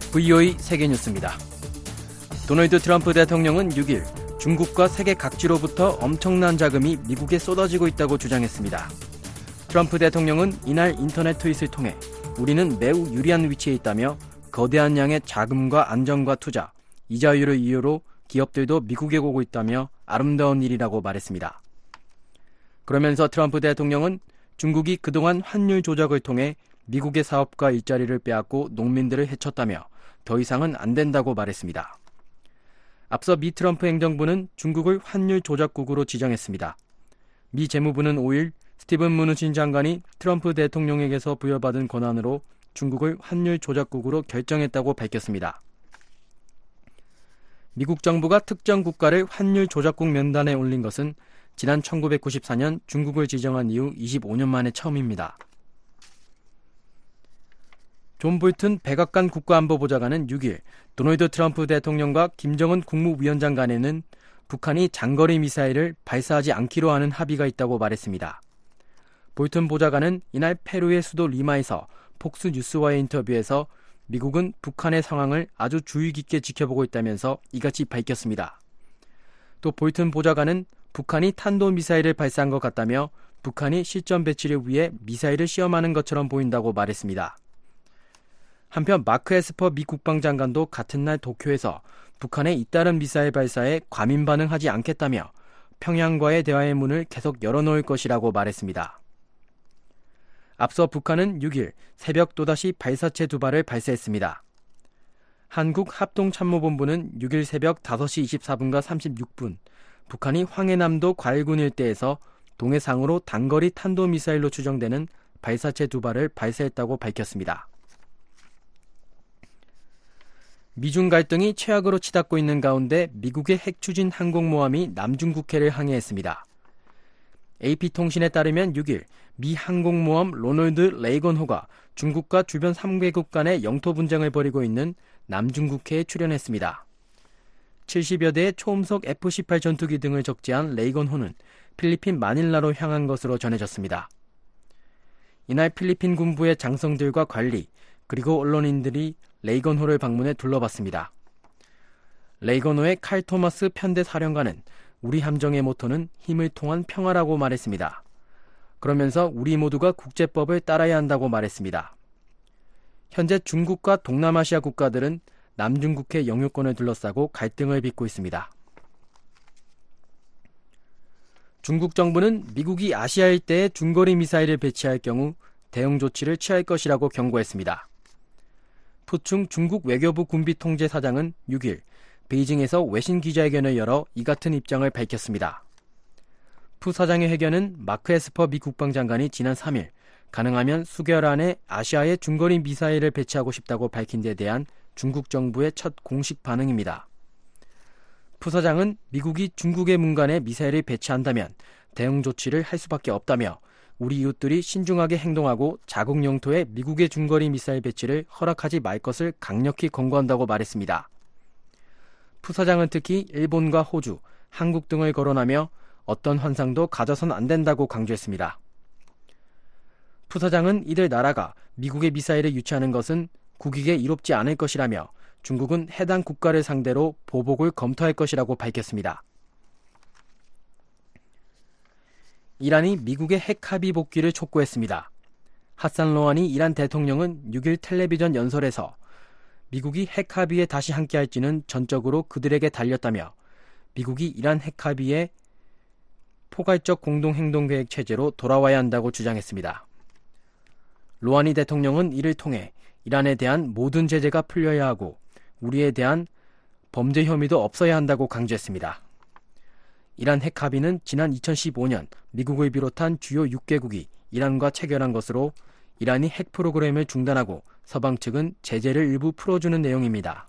VOA 세계뉴스입니다. 도널드 트럼프 대통령은 6일 중국과 세계 각지로부터 엄청난 자금이 미국에 쏟아지고 있다고 주장했습니다. 트럼프 대통령은 이날 인터넷 트윗을 통해 우리는 매우 유리한 위치에 있다며 거대한 양의 자금과 안정과 투자, 이자율을 이유로 기업들도 미국에 오고 있다며 아름다운 일이라고 말했습니다. 그러면서 트럼프 대통령은 중국이 그동안 환율 조작을 통해 미국의 사업과 일자리를 빼앗고 농민들을 해쳤다며 더 이상은 안 된다고 말했습니다. 앞서 미 트럼프 행정부는 중국을 환율 조작국으로 지정했습니다. 미 재무부는 5일 스티븐 무누친 장관이 트럼프 대통령에게서 부여받은 권한으로 중국을 환율 조작국으로 결정했다고 밝혔습니다. 미국 정부가 특정 국가를 환율 조작국 명단에 올린 것은 지난 1994년 중국을 지정한 이후 25년 만에 처음입니다. 존 볼튼 백악관 국가안보보좌관은 6일 도널드 트럼프 대통령과 김정은 국무위원장 간에는 북한이 장거리 미사일을 발사하지 않기로 하는 합의가 있다고 말했습니다. 볼튼 보좌관은 이날 페루의 수도 리마에서 폭스 뉴스와의 인터뷰에서 미국은 북한의 상황을 아주 주의 깊게 지켜보고 있다면서 이같이 밝혔습니다. 또 볼튼 보좌관은 북한이 탄도미사일을 발사한 것 같다며 북한이 실전 배치를 위해 미사일을 시험하는 것처럼 보인다고 말했습니다. 한편 마크 에스퍼 미 국방장관도 같은 날 도쿄에서 북한의 잇따른 미사일 발사에 과민 반응하지 않겠다며 평양과의 대화의 문을 계속 열어놓을 것이라고 말했습니다. 앞서 북한은 6일 새벽 또다시 발사체 2발을 발사했습니다. 한국합동참모본부는 6일 새벽 5시 24분과 36분 북한이 황해남도 괄군 일대에서 동해상으로 단거리 탄도미사일로 추정되는 발사체 2발을 발사했다고 밝혔습니다. 미중 갈등이 최악으로 치닫고 있는 가운데 미국의 핵추진 항공모함이 남중국해를 항해했습니다. AP통신에 따르면 6일 미 항공모함 로널드 레이건호가 중국과 주변 3개국 간의 영토 분쟁을 벌이고 있는 남중국해에 출현했습니다. 70여 대의 초음속 F-18 전투기 등을 적재한 레이건호는 필리핀 마닐라로 향한 것으로 전해졌습니다. 이날 필리핀 군부의 장성들과 관리, 그리고 언론인들이 레이건호를 방문해 둘러봤습니다. 레이건호의 칼 토마스 편대 사령관은 우리 함정의 모토는 힘을 통한 평화라고 말했습니다. 그러면서 우리 모두가 국제법을 따라야 한다고 말했습니다. 현재 중국과 동남아시아 국가들은 남중국해 영유권을 둘러싸고 갈등을 빚고 있습니다. 중국 정부는 미국이 아시아 일대에 중거리 미사일을 배치할 경우 대응 조치를 취할 것이라고 경고했습니다. 푸충 중국 외교부 군비통제사장은 6일 베이징에서 외신 기자회견을 열어 이 같은 입장을 밝혔습니다. 푸 사장의 회견은 마크 에스퍼 미 국방장관이 지난 3일 가능하면 수개월 안에 아시아에 중거리 미사일을 배치하고 싶다고 밝힌 데 대한 중국 정부의 첫 공식 반응입니다. 푸 사장은 미국이 중국의 문간에 미사일을 배치한다면 대응 조치를 할 수밖에 없다며 우리 이웃들이 신중하게 행동하고 자국 영토에 미국의 중거리 미사일 배치를 허락하지 말 것을 강력히 권고한다고 말했습니다. 푸 사장은 특히 일본과 호주, 한국 등을 거론하며 어떤 환상도 가져선 안 된다고 강조했습니다. 푸 사장은 이들 나라가 미국의 미사일을 유치하는 것은 국익에 이롭지 않을 것이라며 중국은 해당 국가를 상대로 보복을 검토할 것이라고 밝혔습니다. 이란이 미국의 핵 합의 복귀를 촉구했습니다. 하산 로하니 이란 대통령은 6일 텔레비전 연설에서 미국이 핵 합의에 다시 함께할지는 전적으로 그들에게 달렸다며 미국이 이란 핵 합의에 포괄적 공동행동계획 체제로 돌아와야 한다고 주장했습니다. 로하니 대통령은 이를 통해 이란에 대한 모든 제재가 풀려야 하고 우리에 대한 범죄 혐의도 없어야 한다고 강조했습니다. 이란 핵 합의는 지난 2015년 미국을 비롯한 주요 6개국이 이란과 체결한 것으로 이란이 핵 프로그램을 중단하고 서방 측은 제재를 일부 풀어주는 내용입니다.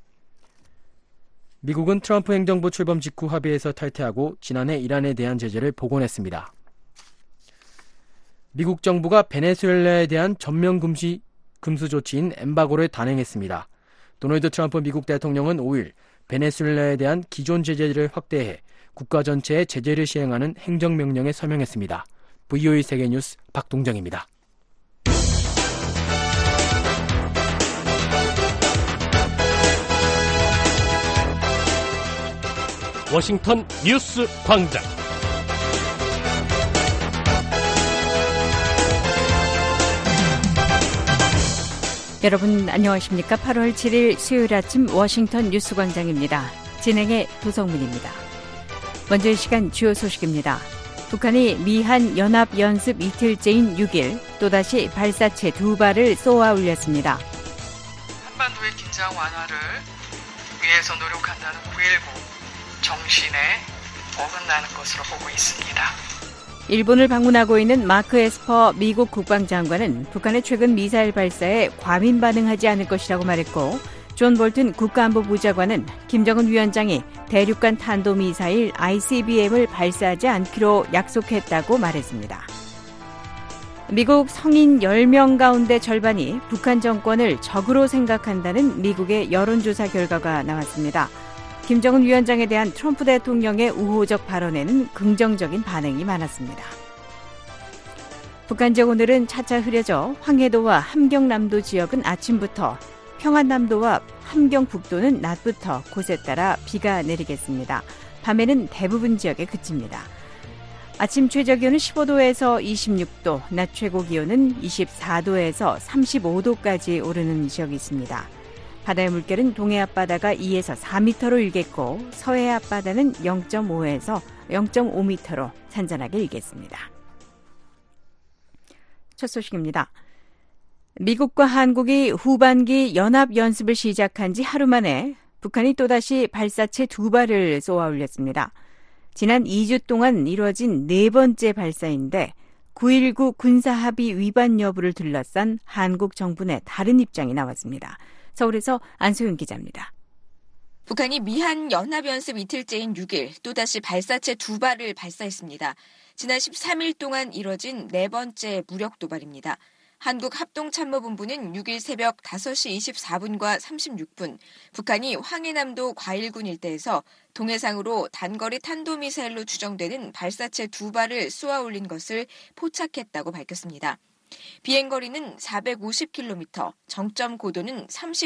미국은 트럼프 행정부 출범 직후 합의에서 탈퇴하고 지난해 이란에 대한 제재를 복원했습니다. 미국 정부가 베네수엘라에 대한 전면 금수 조치인 엠바고를 단행했습니다. 도널드 트럼프 미국 대통령은 5일 베네수엘라에 대한 기존 제재를 확대해 국가 전체에 제재를 시행하는 행정명령에 서명했습니다. VOA 세계뉴스 박동정입니다. 워싱턴 뉴스 광장. 여러분 안녕하십니까? 8월 7일 수요일 아침 워싱턴 뉴스 광장입니다. 진행의 도성문입니다. 먼저 이 시간 주요 소식입니다. 북한이 미한 연합연습 이틀째인 6일 또다시 발사체 2발을 쏘아 올렸습니다. 한반도의 긴장 완화를 위해서 노력한다는 9.19 정신에 어긋나는 것으로 보고 있습니다. 일본을 방문하고 있는 마크 에스퍼 미국 국방장관은 북한의 최근 미사일 발사에 과민 반응하지 않을 것이라고 말했고, 존 볼튼 국가안보부장관은 김정은 위원장이 대륙간 탄도미사일 ICBM을 발사하지 않기로 약속했다고 말했습니다. 미국 성인 10명 가운데 절반이 북한 정권을 적으로 생각한다는 미국의 여론조사 결과가 나왔습니다. 김정은 위원장에 대한 트럼프 대통령의 우호적 발언에는 긍정적인 반응이 많았습니다. 북한 지역 오늘은 차차 흐려져 황해도와 함경남도 지역은 아침부터, 평안남도와 함경북도는 낮부터 곳에 따라 비가 내리겠습니다. 밤에는 대부분 지역에 그칩니다. 아침 최저기온은 15도에서 26도, 낮 최고기온은 24도에서 35도까지 오르는 지역이 있습니다. 바다의 물결은 동해 앞바다가 2에서 4m로 일겠고 서해 앞바다는 0.5에서 0.5m로 잔잔하게 일겠습니다. 첫 소식입니다. 미국과 한국이 후반기 연합연습을 시작한 지 하루 만에 북한이 또다시 발사체 2발을 쏘아 올렸습니다. 지난 2주 동안 이루어진 네 번째 발사인데 9.19 군사합의 위반 여부를 둘러싼 한국 정부 내 다른 입장이 나왔습니다. 서울에서 안소영 기자입니다. 북한이 미한 연합연습 이틀째인 6일 또다시 발사체 2발을 발사했습니다. 지난 13일 동안 이뤄진 네 번째 무력 도발입니다. 한국합동참모본부는 6일 새벽 5시 24분과 36분 북한이 황해남도 과일군 일대에서 동해상으로 단거리 탄도미사일로 추정되는 발사체 2발을 쏘아 올린 것을 포착했다고 밝혔습니다. 비행거리는 450km, 정점 고도는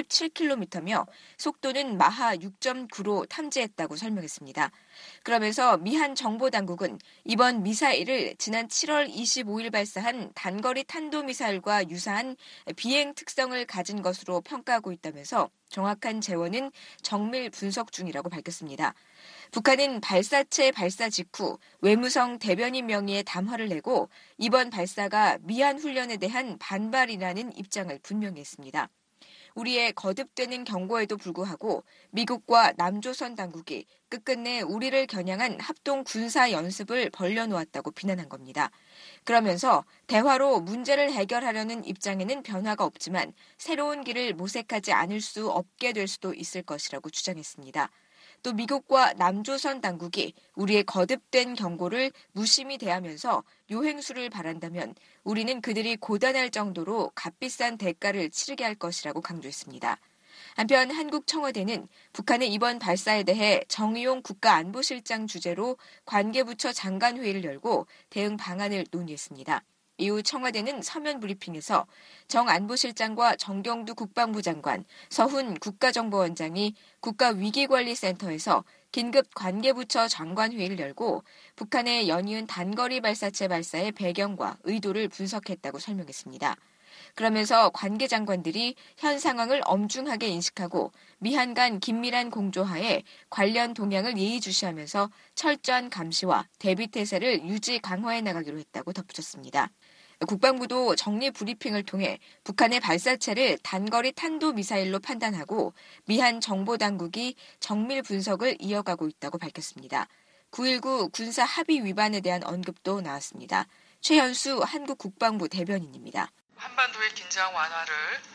37km며 속도는 마하 6.9로 탐지했다고 설명했습니다. 그러면서 미한 정보당국은 이번 미사일을 지난 7월 25일 발사한 단거리 탄도미사일과 유사한 비행 특성을 가진 것으로 평가하고 있다면서 정확한 재원은 정밀 분석 중이라고 밝혔습니다. 북한은 발사체 발사 직후 외무성 대변인 명의의 담화를 내고 이번 발사가 미한 훈련에 대한 반발이라는 입장을 분명히 했습니다. 우리의 거듭되는 경고에도 불구하고 미국과 남조선 당국이 끝끝내 우리를 겨냥한 합동 군사 연습을 벌려놓았다고 비난한 겁니다. 그러면서 대화로 문제를 해결하려는 입장에는 변화가 없지만 새로운 길을 모색하지 않을 수 없게 될 수도 있을 것이라고 주장했습니다. 또 미국과 남조선 당국이 우리의 거듭된 경고를 무심히 대하면서 요행수를 바란다면 우리는 그들이 고단할 정도로 값비싼 대가를 치르게 할 것이라고 강조했습니다. 한편 한국 청와대는 북한의 이번 발사에 대해 정의용 국가안보실장 주재로 관계부처 장관회의를 열고 대응 방안을 논의했습니다. 이후 청와대는 서면 브리핑에서 정 안보실장과 정경두 국방부 장관, 서훈 국가정보원장이 국가위기관리센터에서 긴급 관계부처 장관회의를 열고 북한의 연이은 단거리 발사체 발사의 배경과 의도를 분석했다고 설명했습니다. 그러면서 관계 장관들이 현 상황을 엄중하게 인식하고 미한 간 긴밀한 공조하에 관련 동향을 예의주시하면서 철저한 감시와 대비태세를 유지 강화해 나가기로 했다고 덧붙였습니다. 국방부도 정례 브리핑을 통해 북한의 발사체를 단거리 탄도미사일로 판단하고 미한 정보당국이 정밀 분석을 이어가고 있다고 밝혔습니다. 9.19 군사합의 위반에 대한 언급도 나왔습니다. 최현수 한국 국방부 대변인입니다. 한반도의 긴장 완화를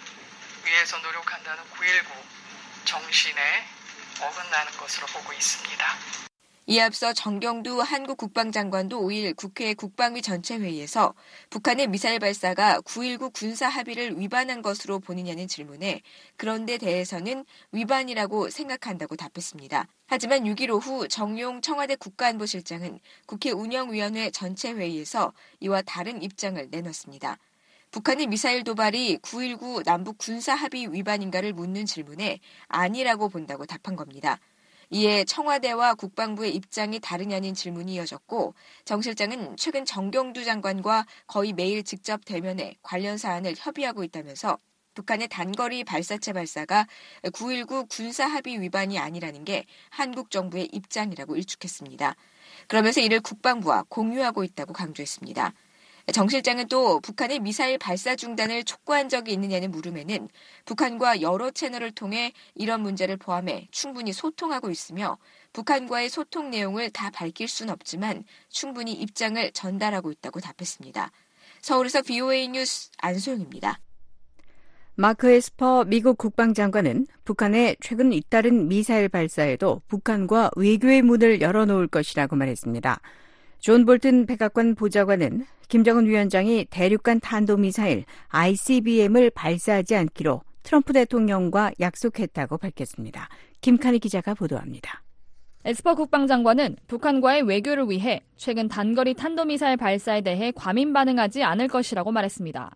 위해서 노력한다는 9.19 정신에 어긋나는 것으로 보고 있습니다. 이에 앞서 정경두 한국 국방장관도 5일 국회 국방위 전체회의에서 북한의 미사일 발사가 9.19 군사합의를 위반한 것으로 보느냐는 질문에 그런 데 대해서는 위반이라고 생각한다고 답했습니다. 하지만 6일 오후 정용 청와대 국가안보실장은 국회 운영위원회 전체회의에서 이와 다른 입장을 내놨습니다. 북한의 미사일 도발이 9.19 남북 군사합의 위반인가를 묻는 질문에 아니라고 본다고 답한 겁니다. 이에 청와대와 국방부의 입장이 다르냐는 질문이 이어졌고 정 실장은 최근 정경두 장관과 거의 매일 직접 대면해 관련 사안을 협의하고 있다면서 북한의 단거리 발사체 발사가 9.19 군사합의 위반이 아니라는 게 한국 정부의 입장이라고 일축했습니다. 그러면서 이를 국방부와 공유하고 있다고 강조했습니다. 정 실장은 또 북한의 미사일 발사 중단을 촉구한 적이 있느냐는 물음에는 북한과 여러 채널을 통해 이런 문제를 포함해 충분히 소통하고 있으며 북한과의 소통 내용을 다 밝힐 수는 없지만 충분히 입장을 전달하고 있다고 답했습니다. 서울에서 VOA 뉴스 안소영입니다. 마크 에스퍼 미국 국방장관은 북한의 최근 잇따른 미사일 발사에도 북한과 외교의 문을 열어놓을 것이라고 말했습니다. 존 볼튼 백악관 보좌관은 김정은 위원장이 대륙간 탄도미사일 ICBM을 발사하지 않기로 트럼프 대통령과 약속했다고 밝혔습니다. 김칸희 기자가 보도합니다. 에스퍼 국방장관은 북한과의 외교를 위해 최근 단거리 탄도미사일 발사에 대해 과민 반응하지 않을 것이라고 말했습니다.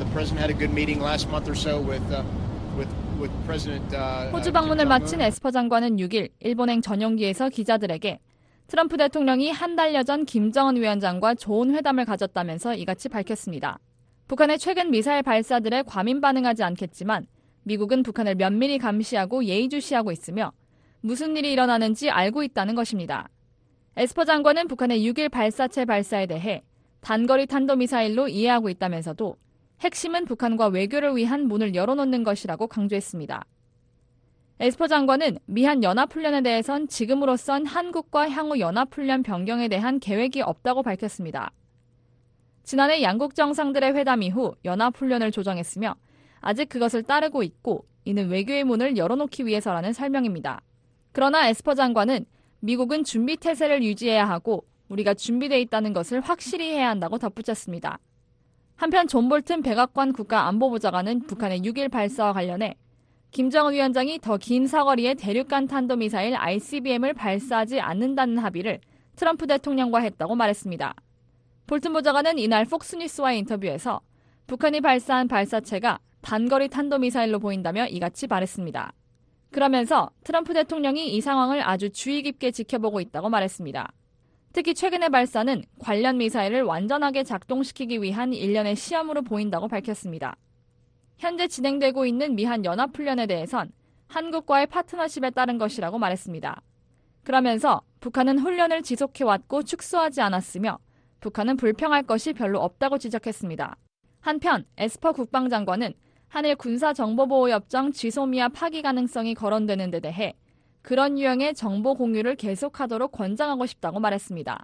호주 방문을 마친 에스퍼 장관은 6일 일본행 전용기에서 기자들에게 트럼프 대통령이 한 달여 전 김정은 위원장과 좋은 회담을 가졌다면서 이같이 밝혔습니다. 북한의 최근 미사일 발사들에 과민 반응하지 않겠지만 미국은 북한을 면밀히 감시하고 예의주시하고 있으며 무슨 일이 일어나는지 알고 있다는 것입니다. 에스퍼 장관은 북한의 6일 발사체 발사에 대해 단거리 탄도미사일로 이해하고 있다면서도 핵심은 북한과 외교를 위한 문을 열어놓는 것이라고 강조했습니다. 에스퍼 장관은 미한 연합훈련에 대해선 지금으로선 한국과 향후 연합훈련 변경에 대한 계획이 없다고 밝혔습니다. 지난해 양국 정상들의 회담 이후 연합훈련을 조정했으며 아직 그것을 따르고 있고 이는 외교의 문을 열어놓기 위해서라는 설명입니다. 그러나 에스퍼 장관은 미국은 준비 태세를 유지해야 하고 우리가 준비되어 있다는 것을 확실히 해야 한다고 덧붙였습니다. 한편 존 볼튼 백악관 국가안보보좌관은 북한의 6일 발사와 관련해 김정은 위원장이 더 긴 사거리의 대륙간 탄도미사일 ICBM을 발사하지 않는다는 합의를 트럼프 대통령과 했다고 말했습니다. 볼튼 보좌관은 이날 폭스뉴스와의 인터뷰에서 북한이 발사한 발사체가 단거리 탄도미사일로 보인다며 이같이 말했습니다. 그러면서 트럼프 대통령이 이 상황을 아주 주의 깊게 지켜보고 있다고 말했습니다. 특히 최근의 발사는 관련 미사일을 완전하게 작동시키기 위한 일련의 시험으로 보인다고 밝혔습니다. 현재 진행되고 있는 미한 연합훈련에 대해선 한국과의 파트너십에 따른 것이라고 말했습니다. 그러면서 북한은 훈련을 지속해왔고 축소하지 않았으며 북한은 불평할 것이 별로 없다고 지적했습니다. 한편 에스퍼 국방장관은 한일 군사정보보호협정 지소미아 파기 가능성이 거론되는 데 대해 그런 유형의 정보 공유를 계속하도록 권장하고 싶다고 말했습니다.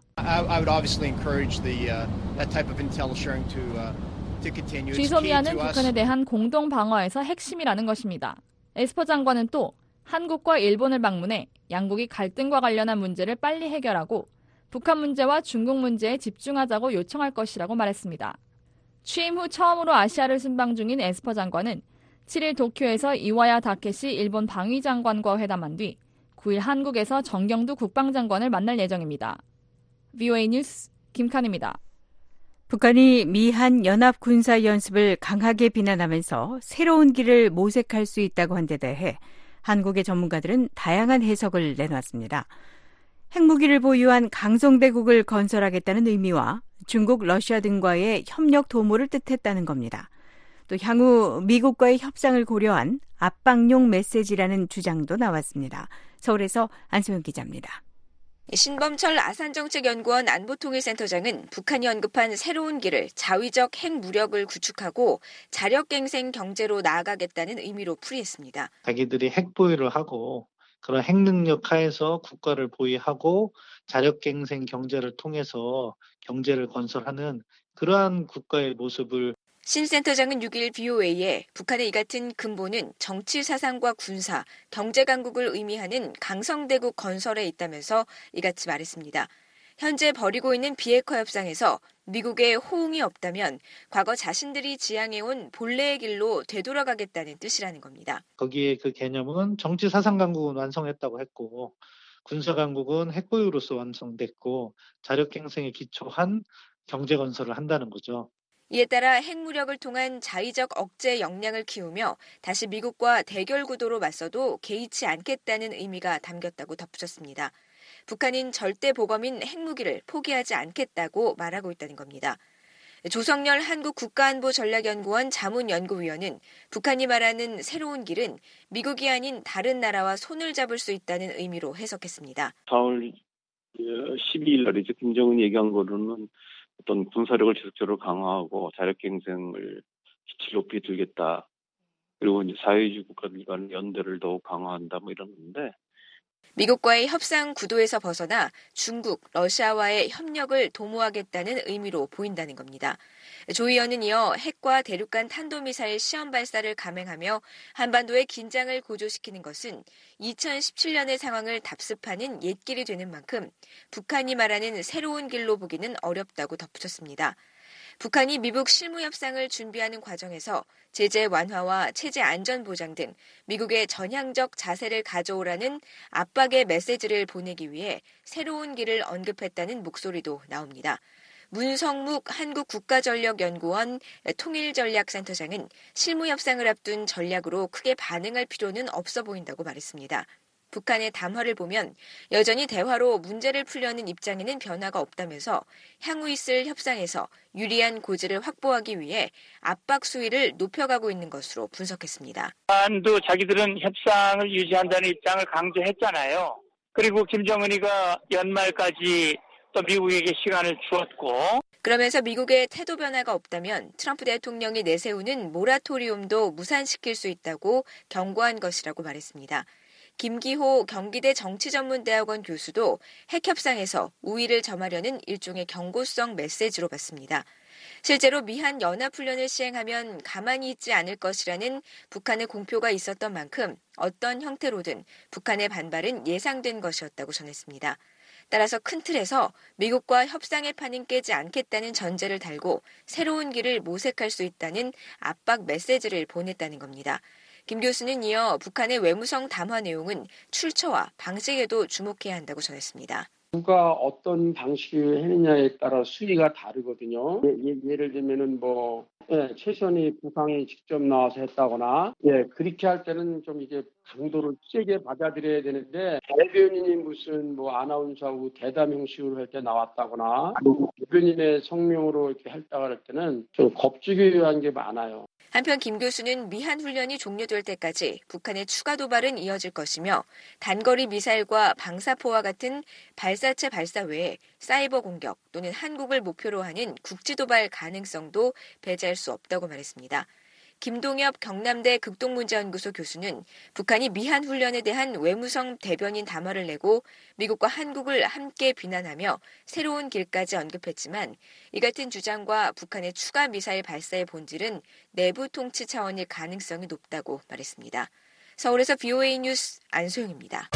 지소미아는 북한에 대한 공동 방어에서 핵심이라는 것입니다. 에스퍼 장관은 또 한국과 일본을 방문해 양국이 갈등과 관련한 문제를 빨리 해결하고 북한 문제와 중국 문제에 집중하자고 요청할 것이라고 말했습니다. 취임 후 처음으로 아시아를 순방 중인 에스퍼 장관은 7일 도쿄에서 이와야 다케시 일본 방위장관과 회담한 뒤 9일 한국에서 정경두 국방장관을 만날 예정입니다. VOA 뉴스 김칸입니다. 북한이 미한 연합 군사 연습을 강하게 비난하면서 새로운 길을 모색할 수 있다고 한 데 대해 한국의 전문가들은 다양한 해석을 내놨습니다. 핵무기를 보유한 강성대국을 건설하겠다는 의미와 중국, 러시아 등과의 협력 도모를 뜻했다는 겁니다. 또 향후 미국과의 협상을 고려한 압박용 메시지라는 주장도 나왔습니다. 서울에서 안소영 기자입니다. 신범철 아산정책연구원 안보통일센터장은 북한이 언급한 새로운 길을 자위적 핵무력을 구축하고 자력갱생 경제로 나아가겠다는 의미로 풀이했습니다. 자기들이 핵보유를 하고 그런 핵능력 하에서 국가를 보유하고 자력갱생 경제를 통해서 경제를 건설하는 그러한 국가의 모습을 신 센터장은 6일 BOA에 북한의 이 같은 근본은 정치 사상과 군사, 경제 강국을 의미하는 강성대국 건설에 있다면서 이같이 말했습니다. 현재 벌이고 있는 비핵화 협상에서 미국의 호응이 없다면 과거 자신들이 지향해온 본래의 길로 되돌아가겠다는 뜻이라는 겁니다. 거기에 그 개념은 정치 사상 강국은 완성했다고 했고 군사 강국은 핵보유로서 완성됐고 자력갱생에 기초한 경제 건설을 한다는 거죠. 이에 따라 핵무력을 통한 자의적 억제 역량을 키우며 다시 미국과 대결 구도로 맞서도 개의치 않겠다는 의미가 담겼다고 덧붙였습니다. 북한인 절대 보범인 핵무기를 포기하지 않겠다고 말하고 있다는 겁니다. 조성열 한국국가안보전략연구원 자문연구위원은 북한이 말하는 새로운 길은 미국이 아닌 다른 나라와 손을 잡을 수 있다는 의미로 해석했습니다. 4월 12일 날이죠. 김정은이 얘기한 거로는 어떤 군사력을 지속적으로 강화하고 자력갱생을 기치를 높이 들겠다. 그리고 이제 사회주의 국가들 간 연대를 더욱 강화한다 이런 건데. 미국과의 협상 구도에서 벗어나 중국, 러시아와의 협력을 도모하겠다는 의미로 보인다는 겁니다. 조 의원은 이어 핵과 대륙간 탄도미사일 시험 발사를 감행하며 한반도의 긴장을 고조시키는 것은 2017년의 상황을 답습하는 옛길이 되는 만큼 북한이 말하는 새로운 길로 보기는 어렵다고 덧붙였습니다. 북한이 미북 실무협상을 준비하는 과정에서 제재 완화와 체제 안전 보장 등 미국의 전향적 자세를 가져오라는 압박의 메시지를 보내기 위해 새로운 길을 언급했다는 목소리도 나옵니다. 문성묵 한국국가전력연구원 통일전략센터장은 실무협상을 앞둔 전략으로 크게 반응할 필요는 없어 보인다고 말했습니다. 북한의 담화를 보면 여전히 대화로 문제를 풀려는 입장에는 변화가 없다면서 향후 있을 협상에서 유리한 고지를 확보하기 위해 압박 수위를 높여가고 있는 것으로 분석했습니다. 북한도 자기들은 협상을 유지한다는 입장을 강조했잖아요. 그리고 김정은이가 연말까지 또 미국에게 시간을 주었고. 그러면서 미국의 태도 변화가 없다면 트럼프 대통령이 내세우는 모라토리움도 무산시킬 수 있다고 경고한 것이라고 말했습니다. 김기호 경기대 정치전문대학원 교수도 핵협상에서 우위를 점하려는 일종의 경고성 메시지로 봤습니다. 실제로 미한 연합훈련을 시행하면 가만히 있지 않을 것이라는 북한의 공표가 있었던 만큼 어떤 형태로든 북한의 반발은 예상된 것이었다고 전했습니다. 따라서 큰 틀에서 미국과 협상의 판은 깨지 않겠다는 전제를 달고 새로운 길을 모색할 수 있다는 압박 메시지를 보냈다는 겁니다. 김 교수는 이어 북한의 외무성 담화 내용은 출처와 방식에도 주목해야 한다고 전했습니다. 누가 어떤 방식을 했느냐에 따라 수위가 다르거든요. 예를 들면은 최선희 부상이 직접 나와서 했다거나, 그렇게 할 때는 좀 이게 강도를 세게 받아들여야 되는데, 대변인이 무슨 아나운서하고 대담 형식으로 할 때 나왔다거나, 대변인의 성명으로 이렇게 했다고 할 때는 좀 겁주기한 게 많아요. 한편 김 교수는 미한 훈련이 종료될 때까지 북한의 추가 도발은 이어질 것이며 단거리 미사일과 방사포와 같은 발사체 발사 외에 사이버 공격 또는 한국을 목표로 하는 국지 도발 가능성도 배제할 수 없다고 말했습니다. 김동엽 경남대 극동문제연구소 교수는 북한이 미한 훈련에 대한 외무성 대변인 담화를 내고 미국과 한국을 함께 비난하며 새로운 길까지 언급했지만 이 같은 주장과 북한의 추가 미사일 발사의 본질은 내부 통치 차원일 가능성이 높다고 말했습니다. 서울에서 VOA 뉴스 안소영입니다.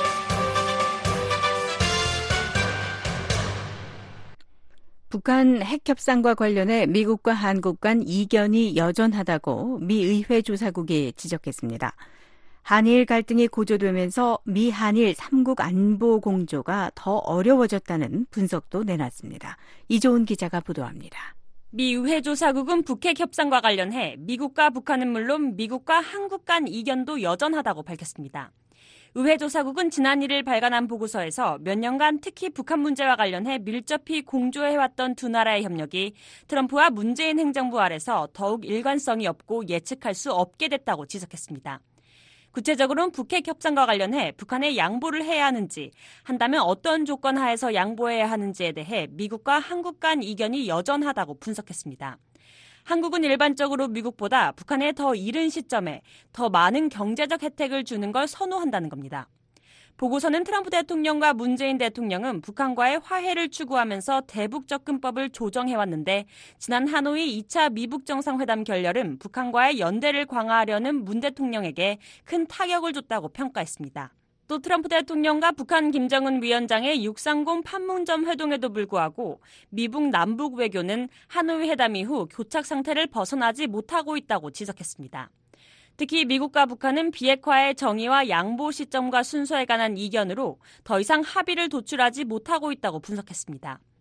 북한 핵협상과 관련해 미국과 한국 간 이견이 여전하다고 미 의회 조사국이 지적했습니다. 한일 갈등이 고조되면서 미 한일 3국 안보 공조가 더 어려워졌다는 분석도 내놨습니다. 이조은 기자가 보도합니다. 미 의회 조사국은 북핵 협상과 관련해 미국과 북한은 물론 미국과 한국 간 이견도 여전하다고 밝혔습니다. 의회 조사국은 지난 1일 발간한 보고서에서 몇 년간 특히 북한 문제와 관련해 밀접히 공조해왔던 두 나라의 협력이 트럼프와 문재인 행정부 아래서 더욱 일관성이 없고 예측할 수 없게 됐다고 지적했습니다. 구체적으로는 북핵 협상과 관련해 북한에 양보를 해야 하는지, 한다면 어떤 조건 하에서 양보해야 하는지에 대해 미국과 한국 간 이견이 여전하다고 분석했습니다. 한국은 일반적으로 미국보다 북한에 더 이른 시점에 더 많은 경제적 혜택을 주는 걸 선호한다는 겁니다. 보고서는 트럼프 대통령과 문재인 대통령은 북한과의 화해를 추구하면서 대북 접근법을 조정해왔는데 지난 하노이 2차 미북 정상회담 결렬은 북한과의 연대를 강화하려는 문 대통령에게 큰 타격을 줬다고 평가했습니다. 또 트럼프 대통령과 북한 김정은 위원장의 630 판문점 회동에도 불구하고 미북 남북 외교는 하노이 회담 이후 교착 상태를 벗어나지 못하고 있다고 지적했습니다. 특히 미국과 북한은 비핵화의 정의와 양보 시점과 순서에 관한 이견으로 더 이상 합의를 도출하지 못하고 있다고 분석했습니다.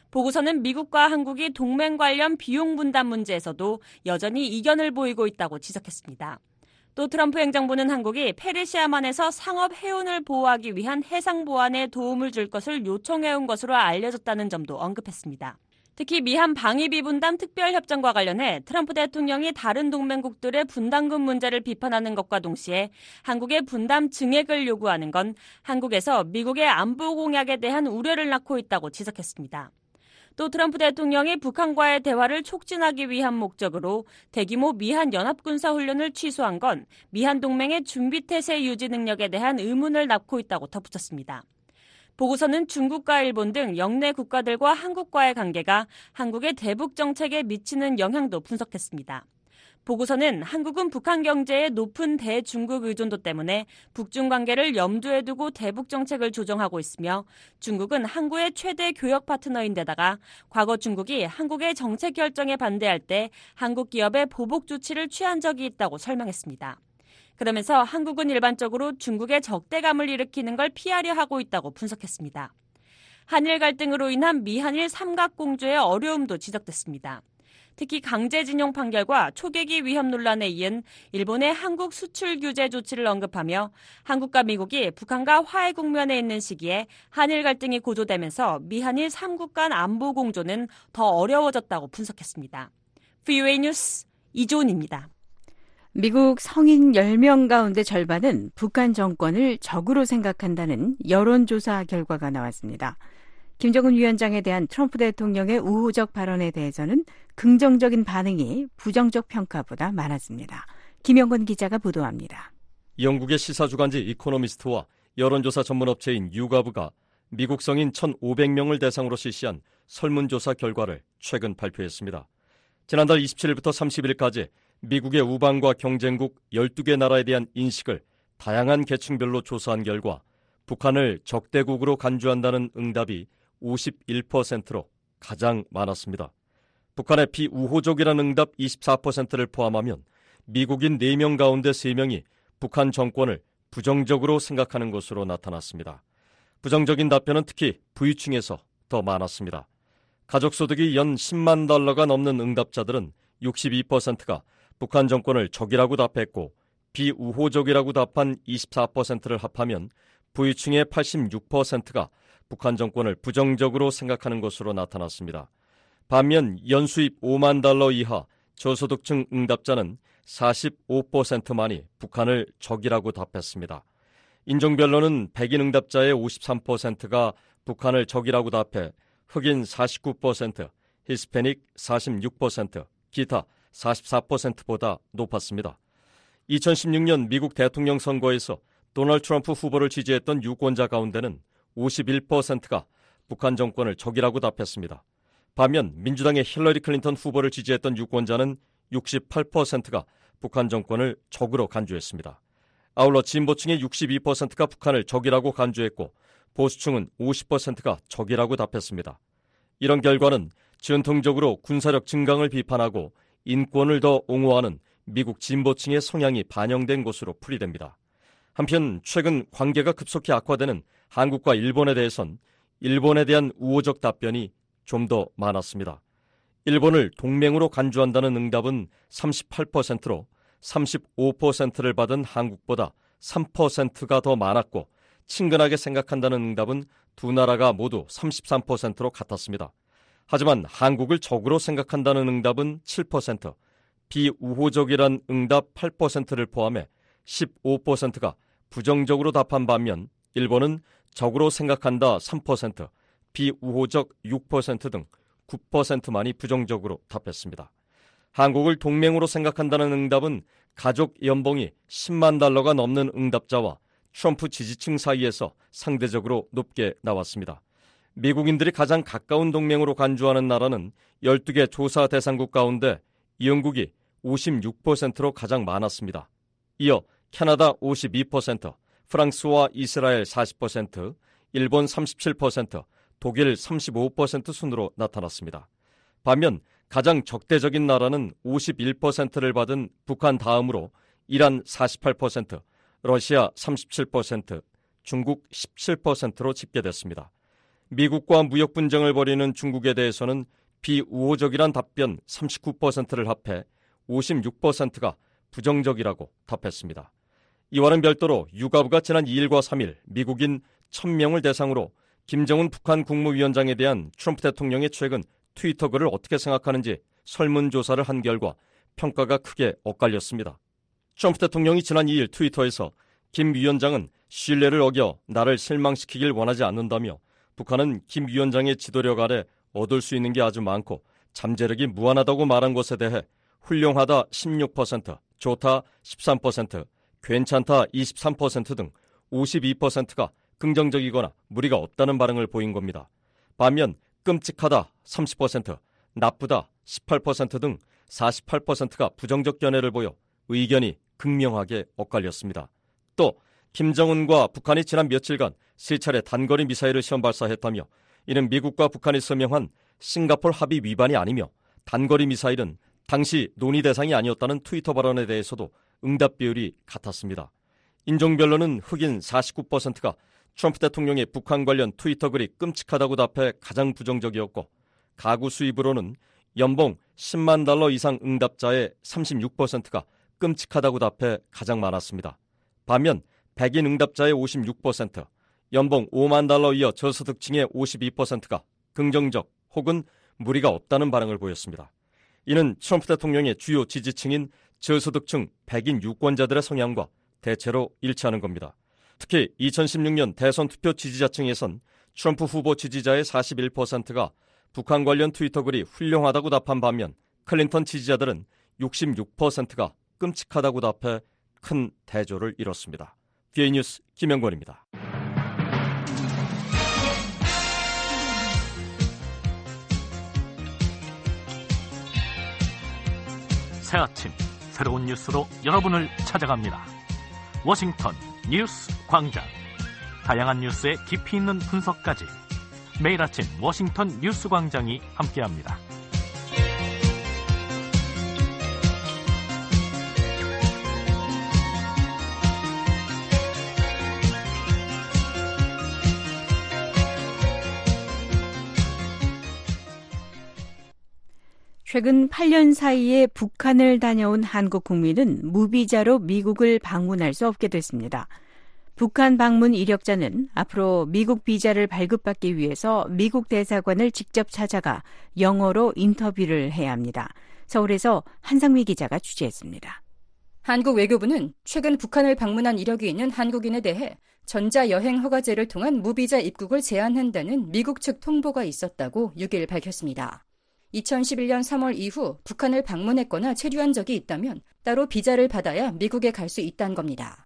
보고서는 미국과 한국이 동맹 관련 비용 분담 문제에서도 여전히 이견을 보이고 있다고 지적했습니다. 또 트럼프 행정부는 한국이 페르시아만에서 상업 해운을 보호하기 위한 해상 보안에 도움을 줄 것을 요청해온 것으로 알려졌다는 점도 언급했습니다. 특히 미한 방위비 분담 특별협정과 관련해 트럼프 대통령이 다른 동맹국들의 분담금 문제를 비판하는 것과 동시에 한국의 분담 증액을 요구하는 건 한국에서 미국의 안보 공약에 대한 우려를 낳고 있다고 지적했습니다. 또 트럼프 대통령이 북한과의 대화를 촉진하기 위한 목적으로 대규모 미한 연합군사훈련을 취소한 건 미한 동맹의 준비태세 유지 능력에 대한 의문을 낳고 있다고 덧붙였습니다. 보고서는 중국과 일본 등 영내 국가들과 한국과의 관계가 한국의 대북 정책에 미치는 영향도 분석했습니다. 보고서는 한국은 북한 경제의 높은 대중국 의존도 때문에 북중 관계를 염두에 두고 대북 정책을 조정하고 있으며 중국은 한국의 최대 교역 파트너인데다가 과거 중국이 한국의 정책 결정에 반대할 때 한국 기업의 보복 조치를 취한 적이 있다고 설명했습니다. 그러면서 한국은 일반적으로 중국의 적대감을 일으키는 걸 피하려 하고 있다고 분석했습니다. 한일 갈등으로 인한 미한일 삼각공조의 어려움도 지적됐습니다. 특히 강제징용 판결과 초계기 위협 논란에 이은 일본의 한국 수출 규제 조치를 언급하며 한국과 미국이 북한과 화해 국면에 있는 시기에 한일 갈등이 고조되면서 미한일 3국 간 안보 공조는 더 어려워졌다고 분석했습니다. VOA 뉴스 이조은입니다. 미국 성인 10명 가운데 절반은 북한 정권을 적으로 생각한다는 여론조사 결과가 나왔습니다. 김정은 위원장에 대한 트럼프 대통령의 우호적 발언에 대해서는 긍정적인 반응이 부정적 평가보다 많았습니다. 김영건 기자가 보도합니다. 영국의 시사주간지 이코노미스트와 여론조사 전문업체인 유가브가 미국 성인 1,500명을 대상으로 실시한 설문조사 결과를 최근 발표했습니다. 지난달 27일부터 30일까지 미국의 우방과 경쟁국 12개 나라에 대한 인식을 다양한 계층별로 조사한 결과 북한을 적대국으로 간주한다는 응답이 51%로 가장 많았습니다. 북한의 비우호적이라는 응답 24%를 포함하면 미국인 4명 가운데 3명이 북한 정권을 부정적으로 생각하는 것으로 나타났습니다. 부정적인 답변은 특히 부유층에서 더 많았습니다. 가족소득이 연 10만 달러가 넘는 응답자들은 62%가 북한 정권을 적이라고 답했고 비우호적이라고 답한 24%를 합하면 부유층의 86%가 북한 정권을 부정적으로 생각하는 것으로 나타났습니다. 반면 연수입 5만 달러 이하 저소득층 응답자는 45%만이 북한을 적이라고 답했습니다. 인종별로는 백인 응답자의 53%가 북한을 적이라고 답해 흑인 49%, 히스패닉 46%, 기타 44%보다 높았습니다. 2016년 미국 대통령 선거에서 도널드 트럼프 후보를 지지했던 유권자 가운데는 51%가 북한 정권을 적이라고 답했습니다. 반면 민주당의 힐러리 클린턴 후보를 지지했던 유권자는 68%가 북한 정권을 적으로 간주했습니다. 아울러 진보층의 62%가 북한을 적이라고 간주했고 보수층은 50%가 적이라고 답했습니다. 이런 결과는 전통적으로 군사력 증강을 비판하고 인권을 더 옹호하는 미국 진보층의 성향이 반영된 것으로 풀이됩니다. 한편 최근 관계가 급속히 악화되는 한국과 일본에 대해선 일본에 대한 우호적 답변이 좀 더 많았습니다. 일본을 동맹으로 간주한다는 응답은 38%로 35%를 받은 한국보다 3%가 더 많았고 친근하게 생각한다는 응답은 두 나라가 모두 33%로 같았습니다. 하지만 한국을 적으로 생각한다는 응답은 7%, 비우호적이란 응답 8%를 포함해 15%가 부정적으로 답한 반면 일본은 적으로 생각한다 3%, 비우호적 6% 등 9%만이 부정적으로 답했습니다. 한국을 동맹으로 생각한다는 응답은 가족 연봉이 10만 달러가 넘는 응답자와 트럼프 지지층 사이에서 상대적으로 높게 나왔습니다. 미국인들이 가장 가까운 동맹으로 간주하는 나라는 12개 조사 대상국 가운데 영국이 56%로 가장 많았습니다. 이어 캐나다 52%, 프랑스와 이스라엘 40%, 일본 37%, 독일 35% 순으로 나타났습니다. 반면 가장 적대적인 나라는 51%를 받은 북한 다음으로 이란 48%, 러시아 37%, 중국 17%로 집계됐습니다. 미국과 무역 분쟁을 벌이는 중국에 대해서는 비우호적이란 답변 39%를 합해 56%가 부정적이라고 답했습니다. 이와는 별도로 유가부가 지난 2일과 3일 미국인 1000명을 대상으로 김정은 북한 국무위원장에 대한 트럼프 대통령의 최근 트위터 글을 어떻게 생각하는지 설문조사를 한 결과 평가가 크게 엇갈렸습니다. 트럼프 대통령이 지난 2일 트위터에서 김 위원장은 신뢰를 어겨 나를 실망시키길 원하지 않는다며 북한은 김 위원장의 지도력 아래 얻을 수 있는 게 아주 많고 잠재력이 무한하다고 말한 것에 대해 훌륭하다 16%, 좋다 13%, 괜찮다 23% 등 52%가 긍정적이거나 무리가 없다는 반응을 보인 겁니다. 반면 끔찍하다 30%, 나쁘다 18% 등 48%가 부정적 견해를 보여 의견이 극명하게 엇갈렸습니다. 또 김정은과 북한이 지난 며칠간 3차례 단거리 미사일을 시험 발사했다며 이는 미국과 북한이 서명한 싱가포르 합의 위반이 아니며 단거리 미사일은 당시 논의 대상이 아니었다는 트위터 발언에 대해서도 응답 비율이 같았습니다. 인종별로는 흑인 49%가 트럼프 대통령의 북한 관련 트위터 글이 끔찍하다고 답해 가장 부정적이었고 가구 수입으로는 연봉 10만 달러 이상 응답자의 36%가 끔찍하다고 답해 가장 많았습니다. 반면 백인 응답자의 56%, 연봉 5만 달러 이하 저소득층의 52%가 긍정적 혹은 무리가 없다는 반응을 보였습니다. 이는 트럼프 대통령의 주요 지지층인 저소득층 백인 유권자들의 성향과 대체로 일치하는 겁니다. 특히 2016년 대선 투표 지지자층에선 트럼프 후보 지지자의 41%가 북한 관련 트위터 글이 훌륭하다고 답한 반면 클린턴 지지자들은 66%가 끔찍하다고 답해 큰 대조를 이뤘습니다. VA 뉴스 김영권입니다. 새 아침 새로운 뉴스로 여러분을 찾아갑니다. 워싱턴 뉴스 광장. 다양한 뉴스의 깊이 있는 분석까지 매일 아침 워싱턴 뉴스 광장이 함께합니다. 최근 8년 사이에 북한을 다녀온 한국 국민은 무비자로 미국을 방문할 수 없게 됐습니다. 북한 방문 이력자는 앞으로 미국 비자를 발급받기 위해서 미국 대사관을 직접 찾아가 영어로 인터뷰를 해야 합니다. 서울에서 한상미 기자가 취재했습니다. 한국 외교부는 최근 북한을 방문한 이력이 있는 한국인에 대해 전자여행 허가제를 통한 무비자 입국을 제한한다는 미국 측 통보가 있었다고 6일 밝혔습니다. 2011년 3월 이후 북한을 방문했거나 체류한 적이 있다면 따로 비자를 받아야 미국에 갈 수 있다는 겁니다.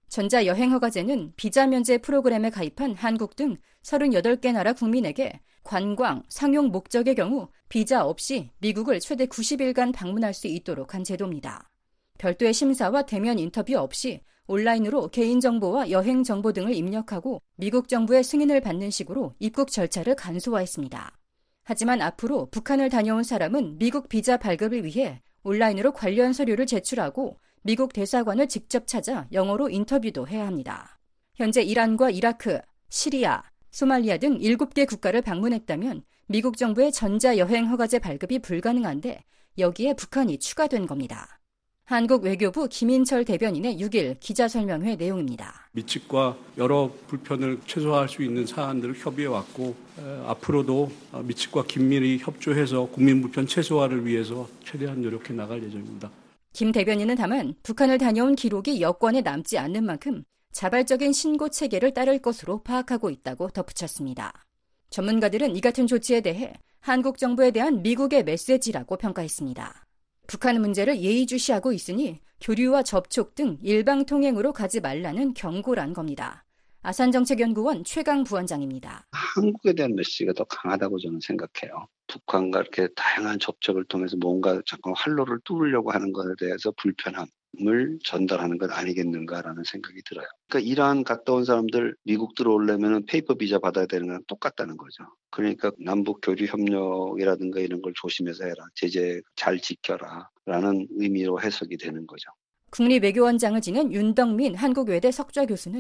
전자여행허가제는 비자 면제 프로그램에 가입한 한국 등 38개 나라 국민에게 관광, 상용 목적의 경우 비자 없이 미국을 최대 90일간 방문할 수 있도록 한 제도입니다. 별도의 심사와 대면 인터뷰 없이 온라인으로 개인정보와 여행정보 등을 입력하고 미국 정부의 승인을 받는 식으로 입국 절차를 간소화했습니다. 하지만 앞으로 북한을 다녀온 사람은 미국 비자 발급을 위해 온라인으로 관련 서류를 제출하고 미국 대사관을 직접 찾아 영어로 인터뷰도 해야 합니다. 현재 이란과 이라크, 시리아, 소말리아 등 7개 국가를 방문했다면 미국 정부의 전자여행 허가제 발급이 불가능한데 여기에 북한이 추가된 겁니다. 한국 외교부 김인철 대변인의 6일 기자설명회 내용입니다. 미 측과 여러 불편을 최소화할 수 있는 사안들을 협의해왔고 앞으로도 미 측과 긴밀히 협조해서 국민 불편 최소화를 위해서 최대한 노력해 나갈 예정입니다. 김 대변인은 다만 북한을 다녀온 기록이 여권에 남지 않는 만큼 자발적인 신고 체계를 따를 것으로 파악하고 있다고 덧붙였습니다. 전문가들은 이 같은 조치에 대해 한국 정부에 대한 미국의 메시지라고 평가했습니다. 북한 문제를 예의주시하고 있으니 교류와 접촉 등 일방통행으로 가지 말라는 경고란 겁니다. 아산정책연구원 최강 부원장입니다. 한국에 대한 메시지가 더 강하다고 저는 생각해요. 북한과 이렇게 다양한 접촉을 통해서 뭔가 잠깐 활로를 뚫으려고 하는 것에 대해서 불편함을 전달하는 것 아니겠는가라는 생각이 들어요. 그러니까 이란 갔다 온 사람들 미국 들어오려면 페이퍼 비자 받아야 되는 건 똑같다는 거죠. 그러니까 남북 교류 협력이라든가 이런 걸 조심해서 해라. 제재 잘 지켜라. 라는 의미로 해석이 되는 거죠. 국립외교원장을 지낸 윤덕민 한국외대 석좌 교수는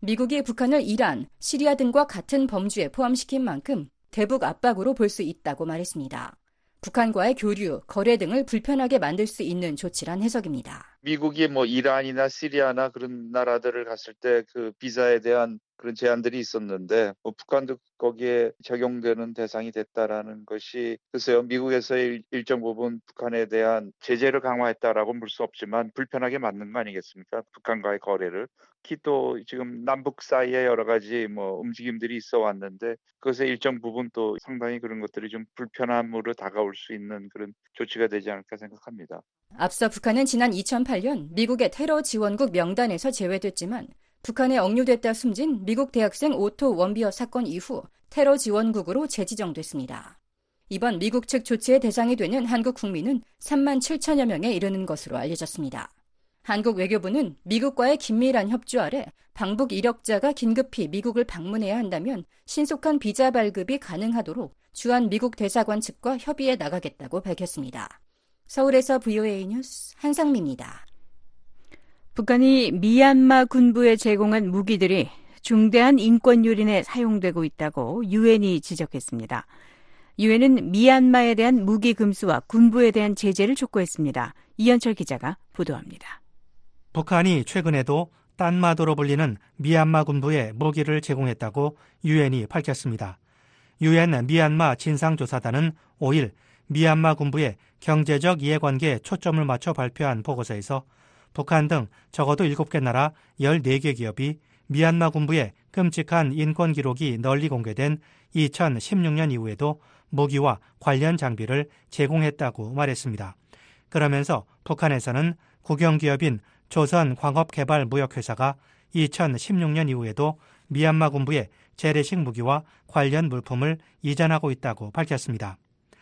미국이 북한을 이란, 시리아 등과 같은 범주에 포함시킨 만큼 대북 압박으로 볼 수 있다고 말했습니다. 북한과의 교류, 거래 등을 불편하게 만들 수 있는 조치란 해석입니다. 미국이 이란이나 시리아나 그런 나라들을 갔을 때 그 비자에 대한 그런 제한들이 있었는데 북한도 거기에 적용되는 대상이 됐다라는 것이 글쎄요, 미국에서의 일정 부분 북한에 대한 제재를 강화했다라고 볼 수 없지만 불편하게 만든 거 아니겠습니까? 북한과의 거래를. 특히 또 지금 남북 사이에 여러 가지 움직임들이 있어 왔는데 그것의 일정 부분 또 상당히 그런 것들이 좀 불편함으로 다가올 수 있는 그런 조치가 되지 않을까 생각합니다. 앞서 북한은 지난 2008년 미국의 테러 지원국 명단에서 제외됐지만 북한에 억류됐다 숨진 미국 대학생 오토 원비어 사건 이후 테러 지원국으로 재지정됐습니다. 이번 미국 측 조치의 대상이 되는 한국 국민은 3만 7천여 명에 이르는 것으로 알려졌습니다. 한국 외교부는 미국과의 긴밀한 협조 아래 방북 이력자가 긴급히 미국을 방문해야 한다면 신속한 비자 발급이 가능하도록 주한 미국 대사관 측과 협의해 나가겠다고 밝혔습니다. 서울에서 VOA 뉴스 한상미입니다. 북한이 미얀마 군부에 제공한 무기들이 중대한 인권 유린에 사용되고 있다고 유엔이 지적했습니다. 유엔은 미얀마에 대한 무기 금수와 군부에 대한 제재를 촉구했습니다. 이현철 기자가 보도합니다. 북한이 최근에도 딴마도로 불리는 미얀마 군부에 무기를 제공했다고 유엔이 밝혔습니다. 유엔 미얀마 진상조사단은 5일 미얀마 군부의 경제적 이해관계에 초점을 맞춰 발표한 보고서에서 북한 등 적어도 7개 나라 14개 기업이 미얀마 군부의 끔찍한 인권 기록이 널리 공개된 2016년 이후에도 무기와 관련 장비를 제공했다고 말했습니다. 그러면서 북한에서는 국영기업인 조선광업개발무역회사가 2016년 이후에도 미얀마 군부에 재래식 무기와 관련 물품을 이전하고 있다고 밝혔습니다.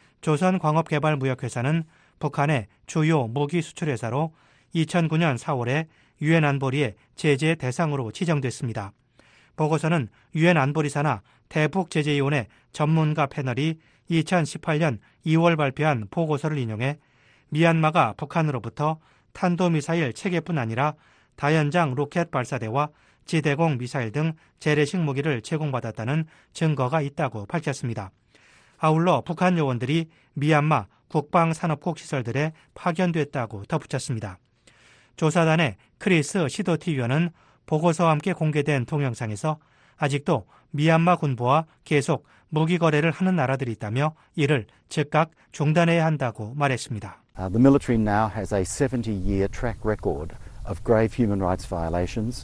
조선광업개발무역회사는 북한의 주요 무기 수출회사로 2009년 4월에 유엔 안보리의 제재 대상으로 지정됐습니다. 보고서는 유엔 안보리 산하 대북제재위원회 전문가 패널이 2018년 2월 발표한 보고서를 인용해 미얀마가 북한으로부터 탄도미사일 체계뿐 아니라 다연장 로켓 발사대와 지대공 미사일 등 재래식 무기를 제공받았다는 증거가 있다고 밝혔습니다. 아울러 북한 요원들이 미얀마 국방산업국 시설들에 파견됐다고 덧붙였습니다. 조사단의 크리스 시도티 위원은 보고서와 함께 공개된 동영상에서 아직도 미얀마 군부와 계속 무기 거래를 하는 나라들이 있다며 이를 즉각 중단해야 한다고 말했습니다. The military now has a 70-year track record of grave human rights violations.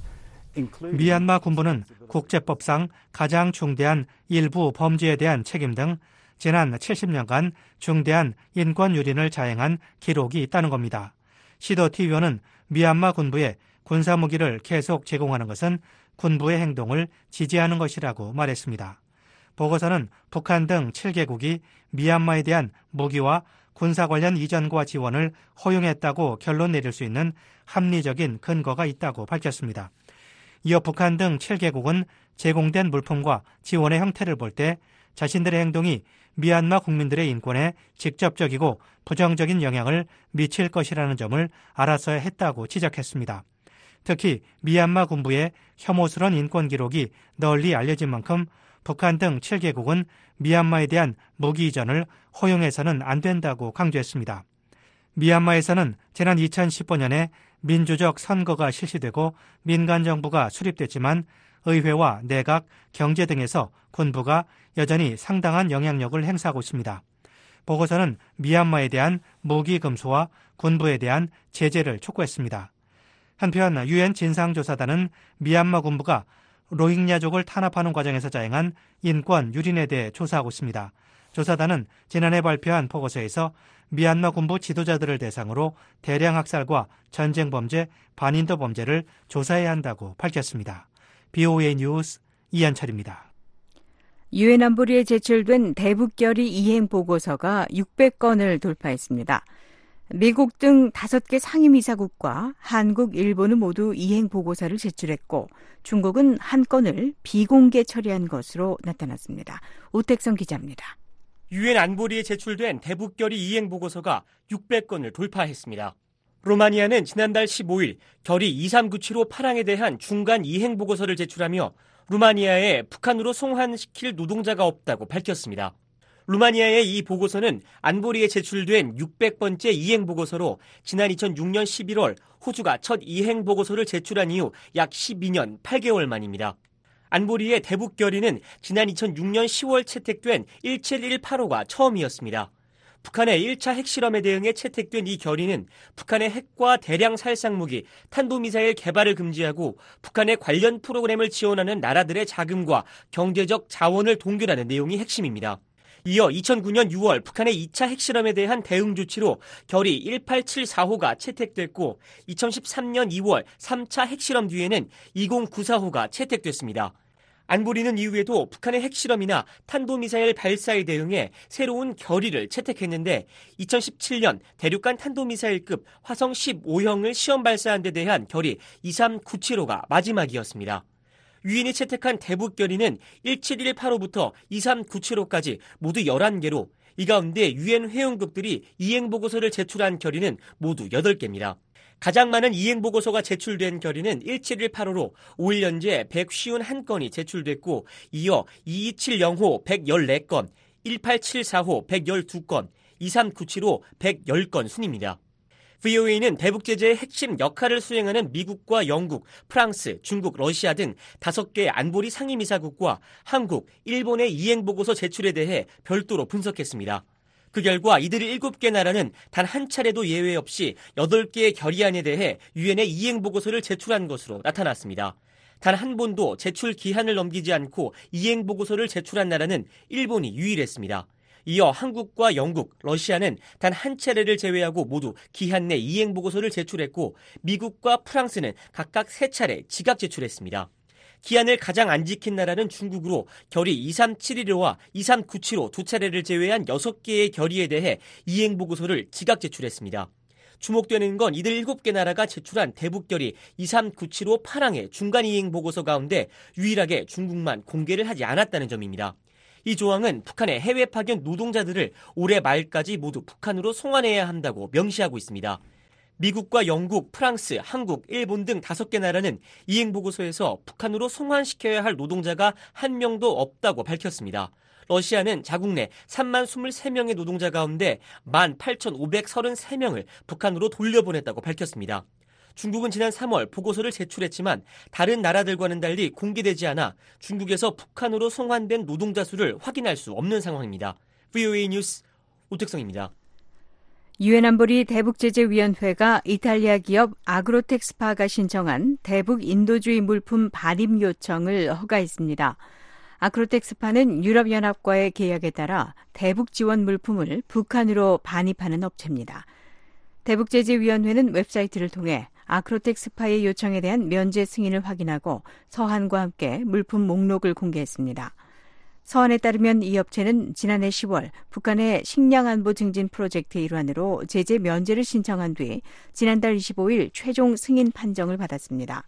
미얀마 군부는 국제법상 가장 중대한 일부 범죄에 대한 책임 등 지난 70년간 중대한 인권 유린을 자행한 기록이 있다는 겁니다. 시도티 위원은 미얀마 군부에 군사무기를 계속 제공하는 것은 군부의 행동을 지지하는 것이라고 말했습니다. 보고서는 북한 등 7개국이 미얀마에 대한 무기와 군사 관련 이전과 지원을 허용했다고 결론 내릴 수 있는 합리적인 근거가 있다고 밝혔습니다. 이어 북한 등 7개국은 제공된 물품과 지원의 형태를 볼 때 자신들의 행동이 미얀마 국민들의 인권에 직접적이고 부정적인 영향을 미칠 것이라는 점을 알았어야 했다고 지적했습니다. 특히 미얀마 군부의 혐오스러운 인권 기록이 널리 알려진 만큼 북한 등 7개국은 미얀마에 대한 무기 이전을 허용해서는 안 된다고 강조했습니다. 미얀마에서는 지난 2015년에 민주적 선거가 실시되고 민간 정부가 수립됐지만 의회와 내각, 경제 등에서 군부가 여전히 상당한 영향력을 행사하고 있습니다. 보고서는 미얀마에 대한 무기 금수와 군부에 대한 제재를 촉구했습니다. 한편 유엔 진상조사단은 미얀마 군부가 로힝야족을 탄압하는 과정에서 자행한 인권 유린에 대해 조사하고 있습니다. 조사단은 지난해 발표한 보고서에서 미얀마 군부 지도자들을 대상으로 대량 학살과 전쟁 범죄, 반인도 범죄를 조사해야 한다고 밝혔습니다. BOA 뉴스 이한철입니다. 유엔 안보리에 제출된 대북결의 이행 보고서가 600건을 돌파했습니다. 미국 등 5개 상임이사국과 한국, 일본은 모두 이행 보고서를 제출했고 중국은 한 건을 비공개 처리한 것으로 나타났습니다. 오택성 기자입니다. 유엔 안보리에 제출된 대북결의 이행 보고서가 600건을 돌파했습니다. 루마니아는 지난달 15일 결의 2397호 파랑에 대한 중간 이행 보고서를 제출하며 루마니아에 북한으로 송환시킬 노동자가 없다고 밝혔습니다. 루마니아의 이 보고서는 안보리에 제출된 600번째 이행 보고서로 지난 2006년 11월 호주가 첫 이행 보고서를 제출한 이후 약 12년 8개월 만입니다. 안보리의 대북 결의는 지난 2006년 10월 채택된 17185가 처음이었습니다. 북한의 1차 핵실험에 대응해 채택된 이 결의는 북한의 핵과 대량 살상무기, 탄도미사일 개발을 금지하고 북한의 관련 프로그램을 지원하는 나라들의 자금과 경제적 자원을 동결하는 내용이 핵심입니다. 이어 2009년 6월 북한의 2차 핵실험에 대한 대응 조치로 결의 1874호가 채택됐고 2013년 2월 3차 핵실험 뒤에는 2094호가 채택됐습니다. 안보리는 이후에도 북한의 핵실험이나 탄도미사일 발사에 대응해 새로운 결의를 채택했는데 2017년 대륙간 탄도미사일급 화성 15형을 시험 발사한 데 대한 결의 2397호가 마지막이었습니다. 유엔이 채택한 대북 결의는 17185부터 2397호까지 모두 11개로 이 가운데 유엔 회원국들이 이행보고서를 제출한 결의는 모두 8개입니다. 가장 많은 이행보고서가 제출된 결의는 17185로 5일 연재 151건이 제출됐고 이어 2270호 114건, 1874호 112건, 2397호 110건 순입니다. VOA는 대북 제재의 핵심 역할을 수행하는 미국과 영국, 프랑스, 중국, 러시아 등 5개 안보리 상임이사국과 한국, 일본의 이행보고서 제출에 대해 별도로 분석했습니다. 그 결과 이들 7개 나라는 단 한 차례도 예외 없이 8개의 결의안에 대해 유엔에 이행보고서를 제출한 것으로 나타났습니다. 단 한 번도 제출 기한을 넘기지 않고 이행보고서를 제출한 나라는 일본이 유일했습니다. 이어 한국과 영국, 러시아는 단 한 차례를 제외하고 모두 기한 내 이행보고서를 제출했고 미국과 프랑스는 각각 3차례 지각 제출했습니다. 기한을 가장 안 지킨 나라는 중국으로 결의 2371호와 2397호 2차례를 제외한 6개의 결의에 대해 이행보고서를 지각 제출했습니다. 주목되는 건 이들 7개 나라가 제출한 대북결의 2397호 파랑의 중간 이행보고서 가운데 유일하게 중국만 공개를 하지 않았다는 점입니다. 이 조항은 북한의 해외 파견 노동자들을 올해 말까지 모두 북한으로 송환해야 한다고 명시하고 있습니다. 미국과 영국, 프랑스, 한국, 일본 등 5개 나라는 이행보고서에서 북한으로 송환시켜야 할 노동자가 한 명도 없다고 밝혔습니다. 러시아는 자국 내 3만 23명의 노동자 가운데 18,533명을 북한으로 돌려보냈다고 밝혔습니다. 중국은 지난 3월 보고서를 제출했지만 다른 나라들과는 달리 공개되지 않아 중국에서 북한으로 송환된 노동자 수를 확인할 수 없는 상황입니다. VOA 뉴스 오택성입니다. 유엔 안보리 대북제재위원회가 이탈리아 기업 아그로텍스파가 신청한 대북 인도주의 물품 반입 요청을 허가했습니다. 아그로텍스파는 유럽연합과의 계약에 따라 대북 지원 물품을 북한으로 반입하는 업체입니다. 대북제재위원회는 웹사이트를 통해 아그로텍스파의 요청에 대한 면제 승인을 확인하고 서한과 함께 물품 목록을 공개했습니다. 서한에 따르면 이 업체는 지난해 10월 북한의 식량안보 증진 프로젝트의 일환으로 제재 면제를 신청한 뒤 지난달 25일 최종 승인 판정을 받았습니다.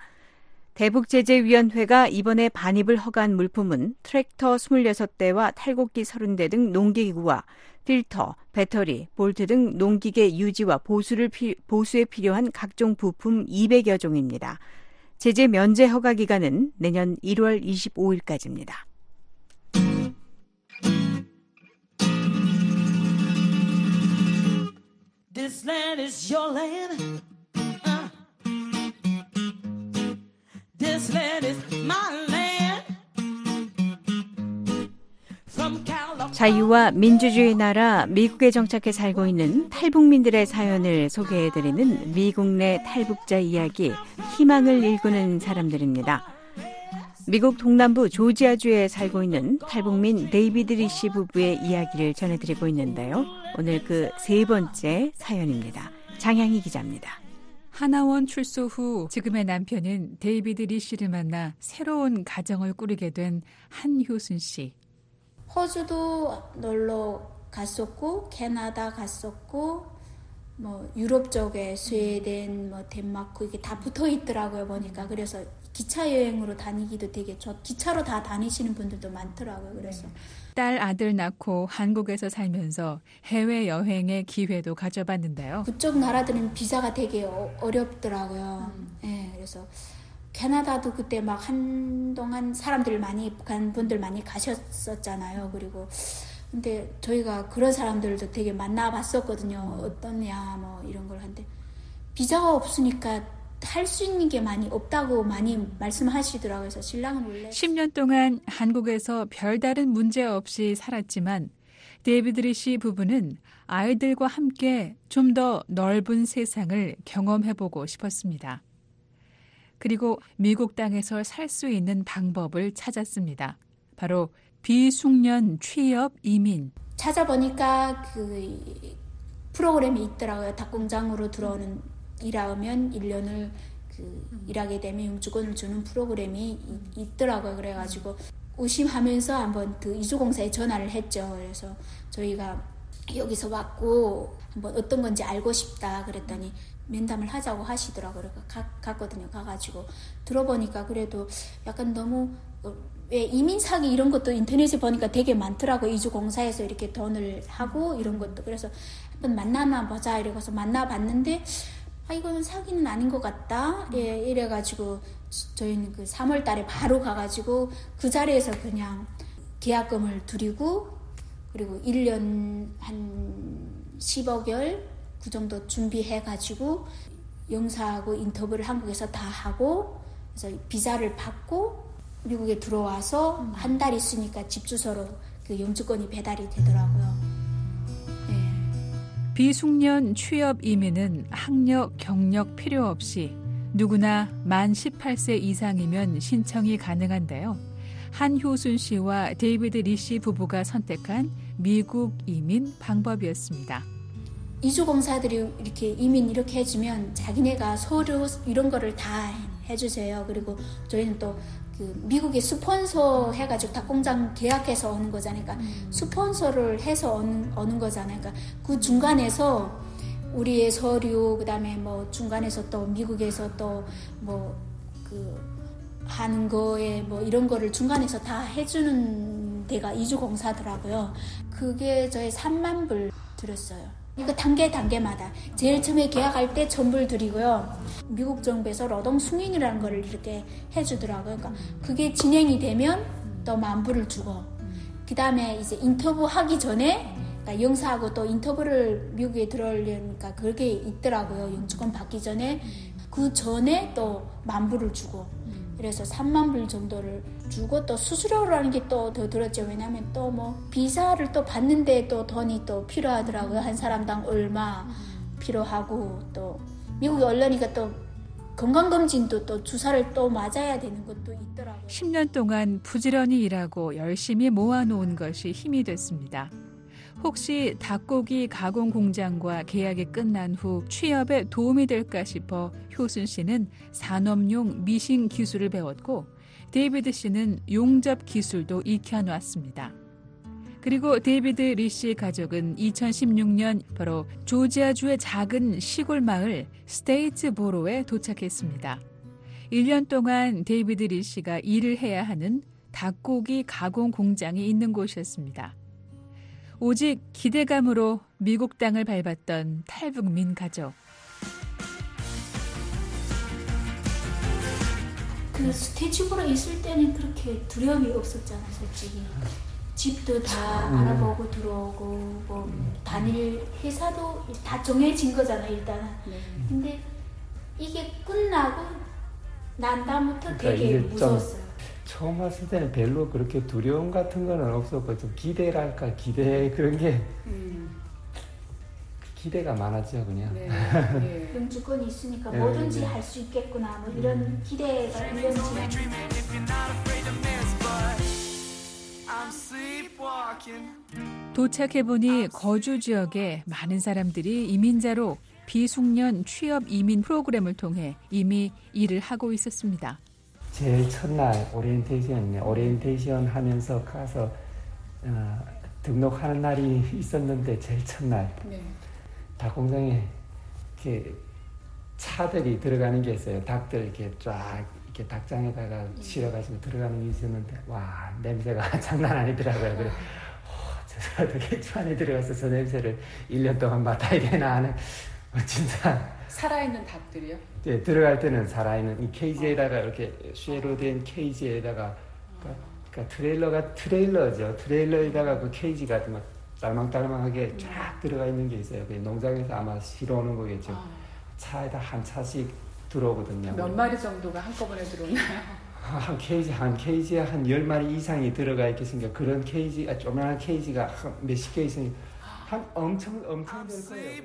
대북제재위원회가 이번에 반입을 허가한 물품은 트랙터 26대와 탈곡기 30대 등 농기기구와 필터, 배터리, 볼트 등 농기계 유지와 보수에 필요한 각종 부품 200여 종입니다. 제재 면제 허가 기간은 내년 1월 25일까지입니다. This land is your land. This land is my land. 자유와 민주주의 나라 미국에 정착해 살고 있는 탈북민들의 사연을 소개해드리는 미국 내 탈북자 이야기, 희망을 일구는 사람들입니다. 미국 동남부 조지아주에 살고 있는 탈북민 데이비드 리시 부부의 이야기를 전해드리고 있는데요. 오늘 그 3번째 사연입니다. 장향희 기자입니다. 하나원 출소 후 지금의 남편은 데이비드 리시를 만나 새로운 가정을 꾸리게 된 한효순 씨. 호주도 놀러 갔었고 캐나다 갔었고 뭐 유럽 쪽에 스웨덴, 뭐 덴마크 이게 다 붙어 있더라고요 보니까. 그래서 기차 여행으로 다니기도 되게 기차로 다 다니시는 분들도 많더라고요. 그래서 딸 아들 낳고 한국에서 살면서 해외 여행의 기회도 가져봤는데요. 그쪽 나라들은 비자가 되게 어렵더라고요. 네, 그래서 캐나다도 그때 막 한동안 북한 분들 많이 가셨었잖아요. 그리고 근데 저희가 그런 사람들도 되게 만나봤었거든요. 어떠냐 뭐 이런 걸 하는데 비자가 없으니까 할 수 있는 게 많이 없다고 많이 말씀하시더라고요. 그래서 신랑은 원래 10년 동안 한국에서 별다른 문제 없이 살았지만 데이비드 리시 부부는 아이들과 함께 좀 더 넓은 세상을 경험해보고 싶었습니다. 그리고 미국 땅에서 살 수 있는 방법을 찾았습니다. 바로 비숙련 취업 이민. 찾아보니까 그 프로그램이 있더라고요. 닭공장으로 들어오는 일하면 1년을 일하게 되면 영주권을 주는 프로그램이 있더라고요. 그래가지고 의심하면서 한번 그 이주공사에 전화를 했죠. 그래서 저희가 여기서 왔고 한번 어떤 건지 알고 싶다 그랬더니 면담을 하자고 하시더라고요. 갔거든요. 가가지고 들어보니까 그래도 약간 너무 왜 이민 사기 이런 것도 인터넷에 보니까 되게 많더라고요. 이주공사에서 이렇게 돈을 하고 이런 것도. 그래서 한번 만나나 보자 이래서 만나봤는데 이거는 사기는 아닌 것 같다. 예, 이래가지고 저희는 그 3월 달에 바로 가가지고 그 자리에서 그냥 계약금을 드리고 그리고 1년 한 10억열 그 정도 준비해가지고 영사하고 인터뷰를 한국에서 다 하고 그래서 비자를 받고 미국에 들어와서 한 달 있으니까 집 주소로 그 영주권이 배달이 되더라고요. 비숙련 취업 이민은 학력, 경력 필요 없이 누구나 만 18세 이상이면 신청이 가능한데요. 한효순 씨와 데이비드 리시 부부가 선택한 미국 이민 방법이었습니다. 이주공사들이 이렇게 이민 이렇게 해주면 자기네가 서류 이런 거를 다 해주세요. 그리고 저희는 또 그 미국에 스폰서 해가지고 닭공장 계약해서 오는 거잖아요. 그러니까 스폰서를 해서 오는 거잖아요. 그러니까 그 중간에서 우리의 서류 그다음에 뭐 중간에서 또 미국에서 또 뭐 그 하는 거에 뭐 이런 거를 중간에서 다 해주는 데가 이주공사더라고요. 그게 저희 3만 불 들었어요. 이거 단계마다 제일 처음에 계약할 때 1,000불 드리고요. 미국 정부에서 노동 승인이라는 거를 이렇게 해주더라고요. 그러니까 그게 진행이 되면 또 10,000불을 주고 그 다음에 이제 인터뷰 하기 전에 그러니까 영사하고 또 인터뷰를 미국에 들어오려니까 그게 있더라고요. 영주권 받기 전에 그 전에 또 10,000불을 주고 그래서 30,000불 정도를 주고 또 수수료라는 게 또 더 들었죠. 왜냐하면 또 뭐 비자를 또 받는데 또 돈이 또 필요하더라고요. 한 사람당 얼마 필요하고 또 미국에 올라니까 또 건강검진도 또 주사를 또 맞아야 되는 것도 있더라고요. 10년 동안 부지런히 일하고 열심히 모아놓은 것이 힘이 됐습니다. 혹시 닭고기 가공 공장과 계약이 끝난 후 취업에 도움이 될까 싶어 효순 씨는 산업용 미싱 기술을 배웠고 데이비드 씨는 용접 기술도 익혀놓았습니다. 그리고 데이비드 리씨 가족은 2016년 바로 조지아주의 작은 시골 마을 스테이츠보로에 도착했습니다. 1년 동안 데이비드 리씨가 일을 해야 하는 닭고기 가공 공장이 있는 곳이었습니다. 오직 기대감으로 미국 땅을 밟았던 탈북민 가족. 그 스테이츠보로 있을 때는 그렇게 두려움이 없었잖아요, 솔직히. 집도 다 알아보고 들어오고 뭐 다닐 회사도 다 정해진 거잖아요, 일단은. 근데 이게 끝나고 난 다음부터 되게 무서웠어요. 처음 왔을 때는 별로 그렇게 두려움 같은 거는 없었고 좀 기대랄까 기대 그런 게 기대가 많았죠 그냥. 네. 영주권이 있으니까 뭐든지 할 수 있겠구나 뭐 이런 기대가 1년 지나면. 도착해보니 거주 지역에 많은 사람들이 이민자로 비숙련 취업 이민 프로그램을 통해 이미 일을 하고 있었습니다. 제일 첫날 오리엔테이션 하면서 가서 등록하는 날이 있었는데 제일 첫날 닭공장에 이렇게 차들이 들어가는 게 있어요. 닭들 이렇게 쫙 이렇게 닭장에다가 실어가지고 들어가는 게 있었는데 와 냄새가 장난 아니더라고요. 그래, 저 어떻게 저 안에 들어가서 저 냄새를 1년 동안 맡아야 되나 하는 진짜. 살아있는 닭들이요? 네, 들어갈 때는 살아있는 이 케이지에다가 이렇게 쇠로 된 케이지에다가 그러니까 트레일러죠. 트레일러에다가 그 케이지가 막 딸망딸망하게 쫙 들어가 있는 게 있어요. 그 농장에서 아마 실어오는 거겠죠. 차에다 한 차씩 들어오거든요. 몇 마리 정도가 한꺼번에 들어오나요? 한 케이지에 한 10마리 이상이 들어가 있겠습니까? 그런 케이지, 조그마한 케이지가 몇십 개 있으니 한 엄청 될 거예요.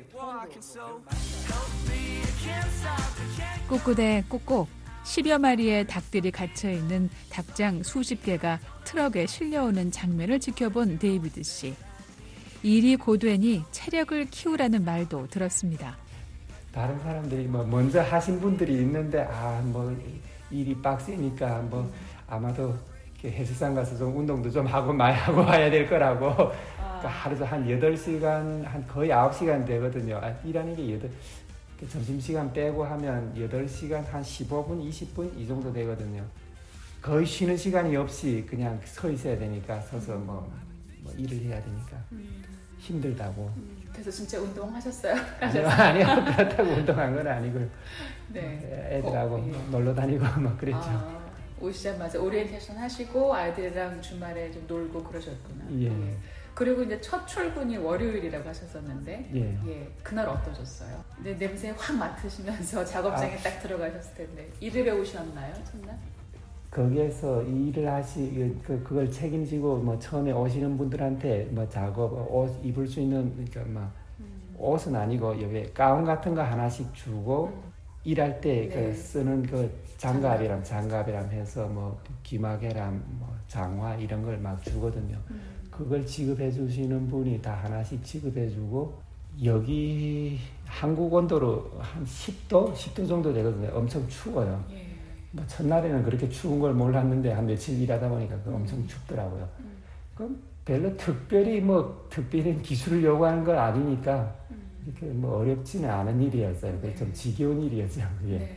꿋꿋해 꼭꼭 10여 마리의 닭들이 갇혀있는 닭장 수십 개가 트럭에 실려오는 장면을 지켜본 데이비드 씨. 일이 고되니 체력을 키우라는 말도 들었습니다. 다른 사람들이 먼저 하신 분들이 있는데 일이 빡세니까 아마도 헬스장 가서 좀 운동도 좀 하고 많이 하고 와야 될 거라고. 그러니까 하루도 한 8시간, 한 거의 9시간 되거든요. 일하는 게 점심시간 빼고 하면 8시간 한 15분, 20분 이 정도 되거든요. 거의 쉬는 시간이 없이 그냥 서 있어야 되니까 서서 일을 해야 되니까 힘들다고. 그래서 진짜 운동하셨어요? 아니요. 그렇다고 운동한 건 아니고요. 네. 애들하고 놀러 다니고 막 그랬죠. 오시자마자 오리엔테이션 하시고 아이들이랑 주말에 좀 놀고 그러셨구나. 예. 예. 그리고 이제 첫 출근이 월요일이라고 하셨었는데, 예. 그날 어떠셨어요? 근데 냄새 확 맡으시면서 작업장에 딱 들어가셨을 텐데 일을 배우셨나요, 첫날? 거기에서 일을 그걸 책임지고 처음에 오시는 분들한테 작업 옷 입을 수 있는 그러니까 옷은 아니고 여기 가운 같은 거 하나씩 주고 일할 때 쓰는 그 장갑이람 해서 귀마개람 장화 이런 걸 막 주거든요. 그걸 지급해 주시는 분이 다 하나씩 지급해 주고 여기 한국 온도로 한 10도 정도 되거든요. 엄청 추워요. 첫날에는 그렇게 추운 걸 몰랐는데 한 며칠 일하다 보니까 엄청 춥더라고요. 그럼 별로 특별히 기술을 요구하는 건 아니니까 이렇게 어렵지는 않은 일이었어요. 좀 지겨운 일이었죠. 예.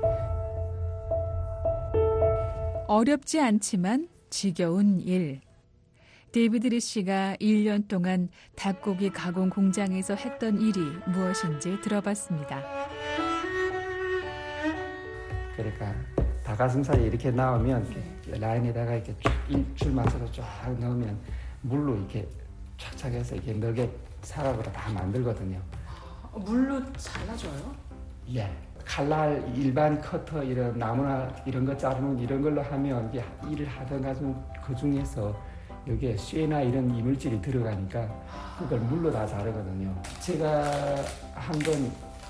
어렵지 않지만 지겨운 일. 데이비드 리 씨가 1년 동안 닭고기 가공 공장에서 했던 일이 무엇인지 들어봤습니다. 그러니까 닭가슴살이 이렇게 나오면 라인에다가 이렇게 줄 맞춰서 쫙 넣으면 물로 이렇게 착착해서 이렇게 너겟 사각으로 다 만들거든요. 물로 잘라줘요? 예. 칼날 일반 커터 이런 나무나 이런 거 자르는 이런 걸로 하면 이게 일을 하다가 그 중에서 여기에 쇠나 이런 이물질이 들어가니까 그걸 물로 다 자르거든요. 제가 한번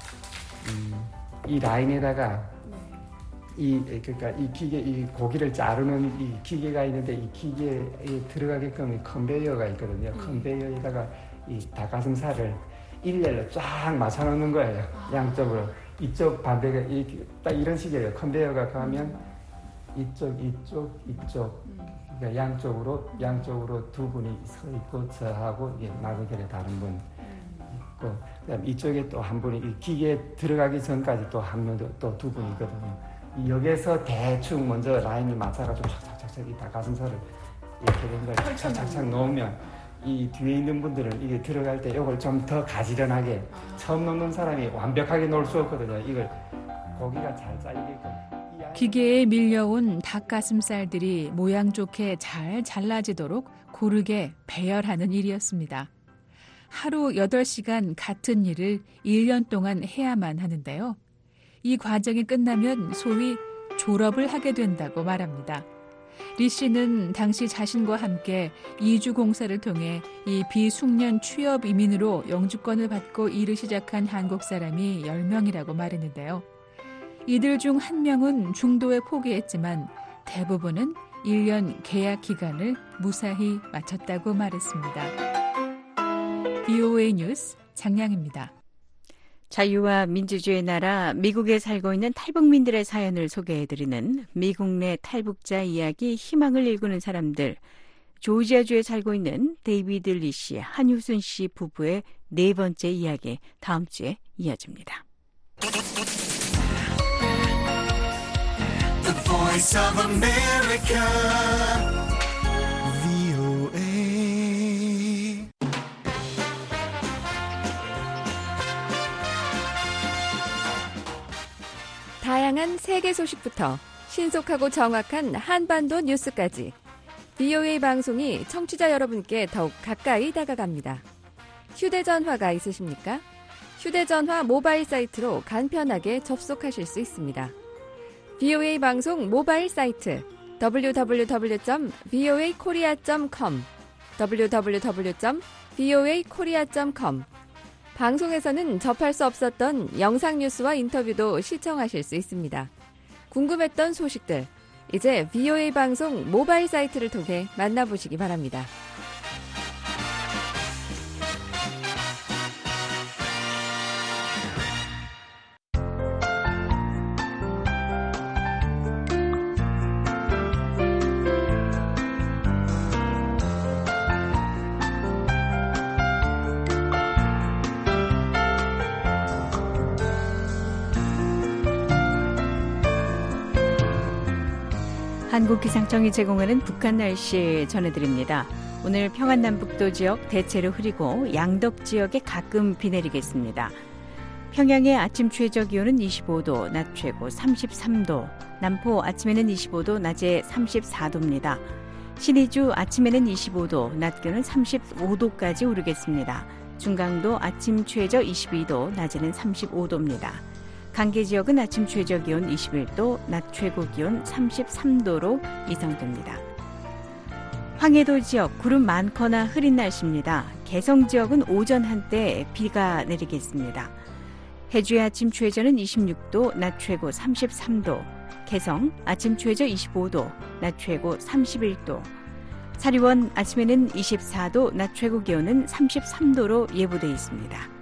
이 라인에다가 그러니까 이 기계, 이 고기를 자르는 이 기계가 있는데 이 기계에 들어가게끔 컨베이어가 있거든요. 컨베이어에다가 이 닭가슴살을 일렬로 쫙 맞춰놓는 거예요. 양쪽으로. 이쪽 반대가 딱 이런 식이에요. 컨베이어가 가면 이쪽. 그러니까 양쪽으로 두 분이 서 있고 저하고 나그결에 다른 분 있고 그다음 이쪽에 또 한 분이 이 기계에 들어가기 전까지 또 한 분 또 두 분이 있거든요. 여기에서 대충 먼저 라인을 맞춰가지고 착착착착 이 닭가슴살을 이렇게 된 걸 착착착 놓으면 이 뒤에 있는 분들은 이게 들어갈 때 이걸 좀 더 가지런하게 처음 놓는 사람이 완벽하게 놓을 수 없거든요. 이걸 고기가 잘 잘리게끔. 기계에 밀려온 닭가슴살들이 모양 좋게 잘 잘라지도록 고르게 배열하는 일이었습니다. 하루 8시간 같은 일을 1년 동안 해야만 하는데요. 이 과정이 끝나면 소위 졸업을 하게 된다고 말합니다. 리 씨는 당시 자신과 함께 이주 공사를 통해 이 비숙련 취업 이민으로 영주권을 받고 일을 시작한 한국 사람이 10명이라고 말했는데요. 이들 중 1명은 중도에 포기했지만 대부분은 1년 계약 기간을 무사히 마쳤다고 말했습니다. VOA 뉴스 장량입니다. 자유와 민주주의의 나라 미국에 살고 있는 탈북민들의 사연을 소개해드리는 미국 내 탈북자 이야기 희망을 일구는 사람들. 조지아주에 살고 있는 데이비드 리 씨, 한효순 씨 부부의 4번째 이야기 다음 주에 이어집니다. The Voice of America. 다양한 세계 소식부터 신속하고 정확한 한반도 뉴스까지 VOA 방송이 청취자 여러분께 더욱 가까이 다가갑니다. 휴대전화가 있으십니까? 휴대전화 모바일 사이트로 간편하게 접속하실 수 있습니다. VOA 방송 모바일 사이트 www.voakorea.com www.voakorea.com 방송에서는 접할 수 없었던 영상 뉴스와 인터뷰도 시청하실 수 있습니다. 궁금했던 소식들, 이제 VOA 방송 모바일 사이트를 통해 만나보시기 바랍니다. 한국기상청이 제공하는 북한 날씨 전해드립니다. 오늘 평안남북도 지역 대체로 흐리고 양덕 지역에 가끔 비 내리겠습니다. 평양의 아침 최저 기온은 25도, 낮 최고 33도, 남포 아침에는 25도, 낮에 34도입니다. 신의주 아침에는 25도, 낮 기온은 35도까지 오르겠습니다. 중강도 아침 최저 22도, 낮에는 35도입니다. 강계 지역은 아침 최저 기온 21도, 낮 최고 기온 33도로 예상됩니다. 황해도 지역 구름 많거나 흐린 날씨입니다. 개성 지역은 오전 한때 비가 내리겠습니다. 해주의 아침 최저는 26도, 낮 최고 33도, 개성 아침 최저 25도, 낮 최고 31도, 사리원 아침에는 24도, 낮 최고 기온은 33도로 예보되어 있습니다.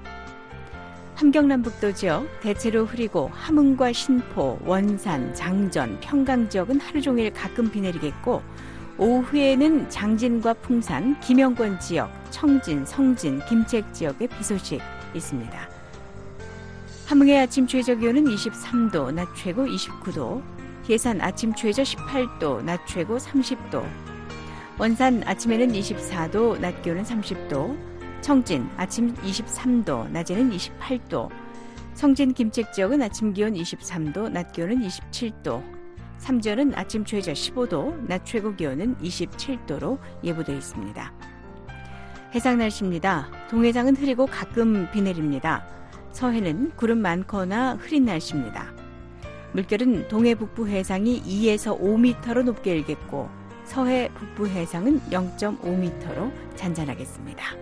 함경남북도 지역 대체로 흐리고 함흥과 신포, 원산, 장전, 평강 지역은 하루 종일 가끔 비 내리겠고 오후에는 장진과 풍산, 김영권 지역, 청진, 성진, 김책 지역에 비 소식 있습니다. 함흥의 아침 최저 기온은 23도, 낮 최고 29도, 예산 아침 최저 18도, 낮 최고 30도, 원산 아침에는 24도, 낮 기온은 30도, 청진 아침 23도, 낮에는 28도, 성진 김책 지역은 아침 기온 23도, 낮 기온은 27도, 삼전은 아침 최저 15도, 낮 최고 기온은 27도로 예보되어 있습니다. 해상 날씨입니다. 동해상은 흐리고 가끔 비 내립니다. 서해는 구름 많거나 흐린 날씨입니다. 물결은 동해 북부 해상이 2에서 5m로 높게 일겠고 서해 북부 해상은 0.5m로 잔잔하겠습니다.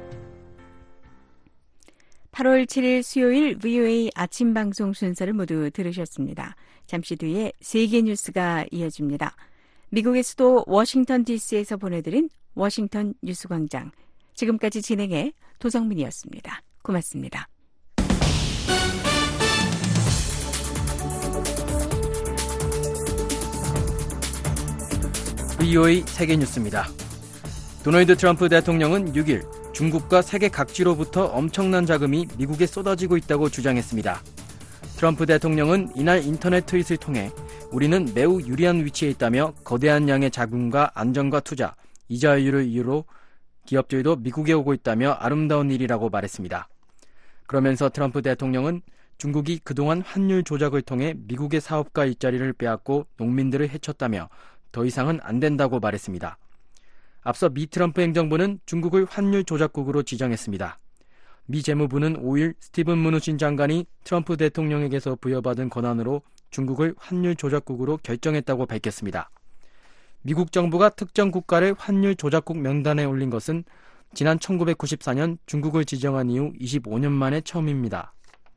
8월 7일 수요일 VOA 아침 방송 순서를 모두 들으셨습니다. 잠시 뒤에 세계 뉴스가 이어집니다. 미국의 수도 워싱턴 DC에서 보내드린 워싱턴 뉴스광장. 지금까지 진행해 도성민이었습니다. 고맙습니다. VOA 세계 뉴스입니다. 도널드 트럼프 대통령은 6일 중국과 세계 각지로부터 엄청난 자금이 미국에 쏟아지고 있다고 주장했습니다. 트럼프 대통령은 이날 인터넷 트윗을 통해 우리는 매우 유리한 위치에 있다며 거대한 양의 자금과 안정과 투자, 이자율을 이유로 기업들도 미국에 오고 있다며 아름다운 일이라고 말했습니다. 그러면서 트럼프 대통령은 중국이 그동안 환율 조작을 통해 미국의 사업가 일자리를 빼앗고 농민들을 해쳤다며 더 이상은 안 된다고 말했습니다. 앞서 미 트럼프 행정부는 중국을 환율 조작국으로 지정했습니다. 미 재무부는 5일 스티븐 무누친 장관이 트럼프 대통령에게서 부여받은 권한으로 중국을 환율 조작국으로 결정했다고 밝혔습니다. 미국 정부가 특정 국가를 환율 조작국 명단에 올린 것은 지난 1994년 중국을 지정한 이후 25년 만에 처음입니다.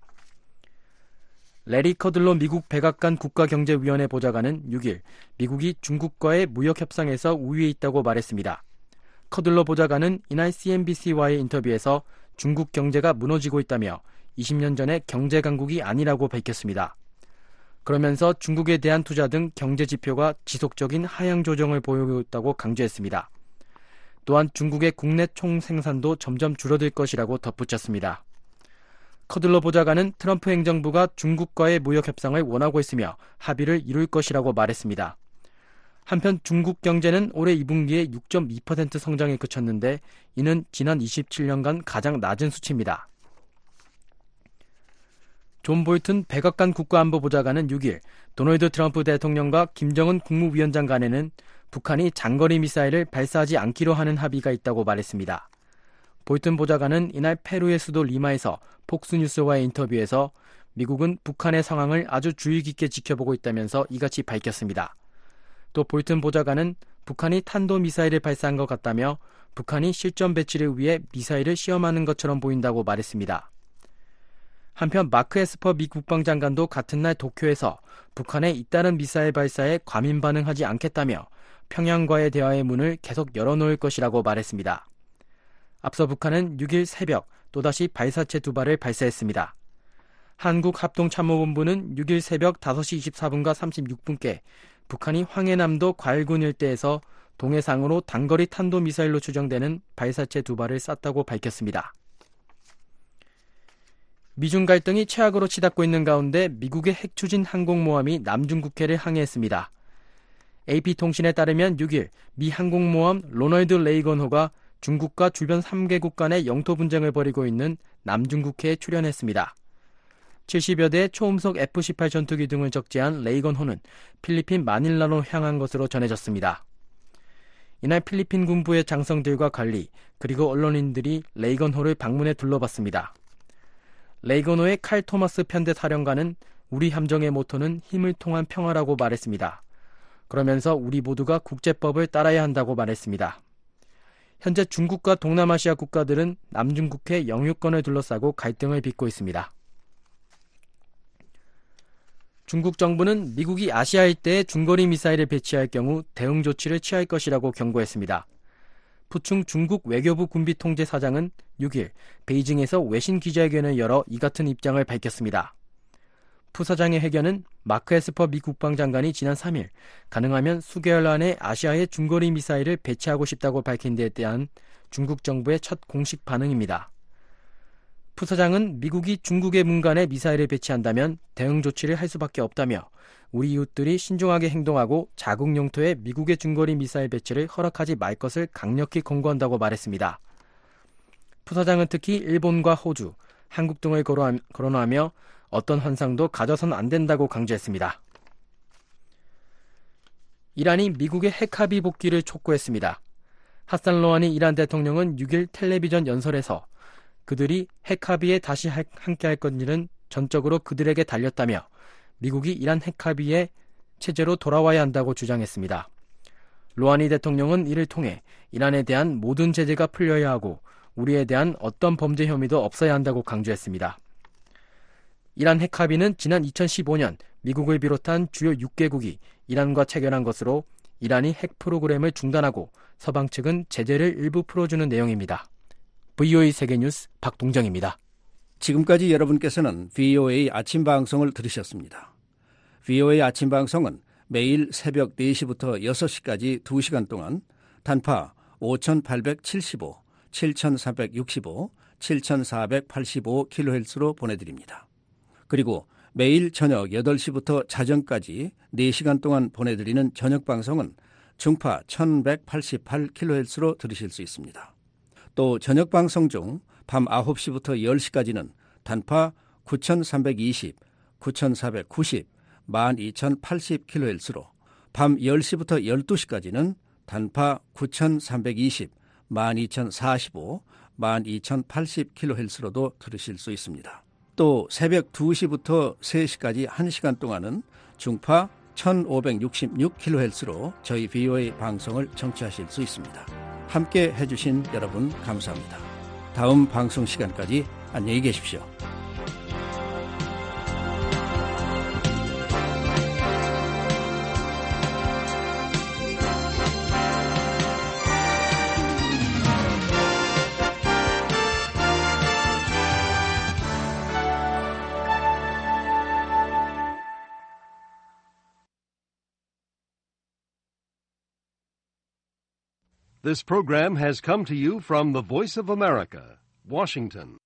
레리 커들로 미국 백악관 국가경제위원회 보좌관은 6일 미국이 중국과의 무역협상에서 우위에 있다고 말했습니다. 커들로 보좌관은 이날 CNBC와의 인터뷰에서 중국 경제가 무너지고 있다며 20년 전의 경제강국이 아니라고 밝혔습니다. 그러면서 중국에 대한 투자 등 경제 지표가 지속적인 하향 조정을 보이고 있다고 강조했습니다. 또한 중국의 국내 총생산도 점점 줄어들 것이라고 덧붙였습니다. 커들러 보좌관은 트럼프 행정부가 중국과의 무역 협상을 원하고 있으며 합의를 이룰 것이라고 말했습니다. 한편 중국 경제는 올해 2분기에 6.2% 성장에 그쳤는데 이는 지난 27년간 가장 낮은 수치입니다. 존 볼튼 백악관 국가안보보좌관은 6일 도널드 트럼프 대통령과 김정은 국무위원장 간에는 북한이 장거리 미사일을 발사하지 않기로 하는 합의가 있다고 말했습니다. 볼튼 보좌관은 이날 페루의 수도 리마에서 폭스뉴스와의 인터뷰에서 미국은 북한의 상황을 아주 주의 깊게 지켜보고 있다면서 이같이 밝혔습니다. 또 볼튼 보좌관은 북한이 탄도미사일을 발사한 것 같다며 북한이 실전 배치를 위해 미사일을 시험하는 것처럼 보인다고 말했습니다. 한편 마크 에스퍼 미 국방장관도 같은 날 도쿄에서 북한의 잇따른 미사일 발사에 과민 반응하지 않겠다며 평양과의 대화의 문을 계속 열어놓을 것이라고 말했습니다. 앞서 북한은 6일 새벽 또다시 발사체 2발을 발사했습니다. 한국합동참모본부는 6일 새벽 5시 24분과 36분께 북한이 황해남도 괄군 일대에서 동해상으로 단거리 탄도미사일로 추정되는 발사체 2발을 쐈다고 밝혔습니다. 미중 갈등이 최악으로 치닫고 있는 가운데 미국의 핵추진 항공모함이 남중국해를 항해했습니다. AP통신에 따르면 6일 미 항공모함 로널드 레이건호가 중국과 주변 3개국 간의 영토 분쟁을 벌이고 있는 남중국해에 출현했습니다. 70여 대의 초음속 F-18 전투기 등을 적재한 레이건호는 필리핀 마닐라로 향한 것으로 전해졌습니다. 이날 필리핀 군부의 장성들과 관리 그리고 언론인들이 레이건호를 방문해 둘러봤습니다. 레이건호의 칼 토마스 편대 사령관은 우리 함정의 모토는 힘을 통한 평화라고 말했습니다. 그러면서 우리 모두가 국제법을 따라야 한다고 말했습니다. 현재 중국과 동남아시아 국가들은 남중국해 영유권을 둘러싸고 갈등을 빚고 있습니다. 중국 정부는 미국이 아시아 일대에 중거리 미사일을 배치할 경우 대응 조치를 취할 것이라고 경고했습니다. 푸충 중국 외교부 군비통제사장은 6일 베이징에서 외신 기자회견을 열어 이 같은 입장을 밝혔습니다. 푸 사장의 회견은 마크 에스퍼 미 국방장관이 지난 3일 가능하면 수개월 안에 아시아에 중거리 미사일을 배치하고 싶다고 밝힌 데에 대한 중국 정부의 첫 공식 반응입니다. 푸 사장은 미국이 중국의 문간에 미사일을 배치한다면 대응 조치를 할 수밖에 없다며 우리 이웃들이 신중하게 행동하고 자국 영토에 미국의 중거리 미사일 배치를 허락하지 말 것을 강력히 권고한다고 말했습니다. 푸 사장은 특히 일본과 호주, 한국 등을 거론하며 어떤 환상도 가져선 안 된다고 강조했습니다. 이란이 미국의 핵합의 복귀를 촉구했습니다. 하산 로하니 이란 대통령은 6일 텔레비전 연설에서 그들이 핵합의에 다시 함께할 것일은 전적으로 그들에게 달렸다며 미국이 이란 핵합의의 체제로 돌아와야 한다고 주장했습니다. 로하니 대통령은 이를 통해 이란에 대한 모든 제재가 풀려야 하고 우리에 대한 어떤 범죄 혐의도 없어야 한다고 강조했습니다. 이란 핵합의는 지난 2015년 미국을 비롯한 주요 6개국이 이란과 체결한 것으로 이란이 핵 프로그램을 중단하고 서방 측은 제재를 일부 풀어주는 내용입니다. VOA 세계뉴스 박동정입니다. 지금까지 여러분께서는 VOA 아침 방송을 들으셨습니다. VOA 아침 방송은 매일 새벽 4시부터 6시까지 2시간 동안 단파 5875, 7365, 7485kHz로 보내드립니다. 그리고 매일 저녁 8시부터 자정까지 4시간 동안 보내드리는 저녁 방송은 중파 1188kHz로 들으실 수 있습니다. 또 저녁 방송 중 밤 9시부터 10시까지는 단파 9320, 9490, 12080kHz로 밤 10시부터 12시까지는 단파 9320, 12045, 12080kHz로도 들으실 수 있습니다. 또 새벽 2시부터 3시까지 1시간 동안은 중파 1566kHz로 저희 VOA 방송을 청취하실 수 있습니다. 함께 해주신 여러분 감사합니다. 다음 방송 시간까지 안녕히 계십시오. This program has come to you from the Voice of America, Washington.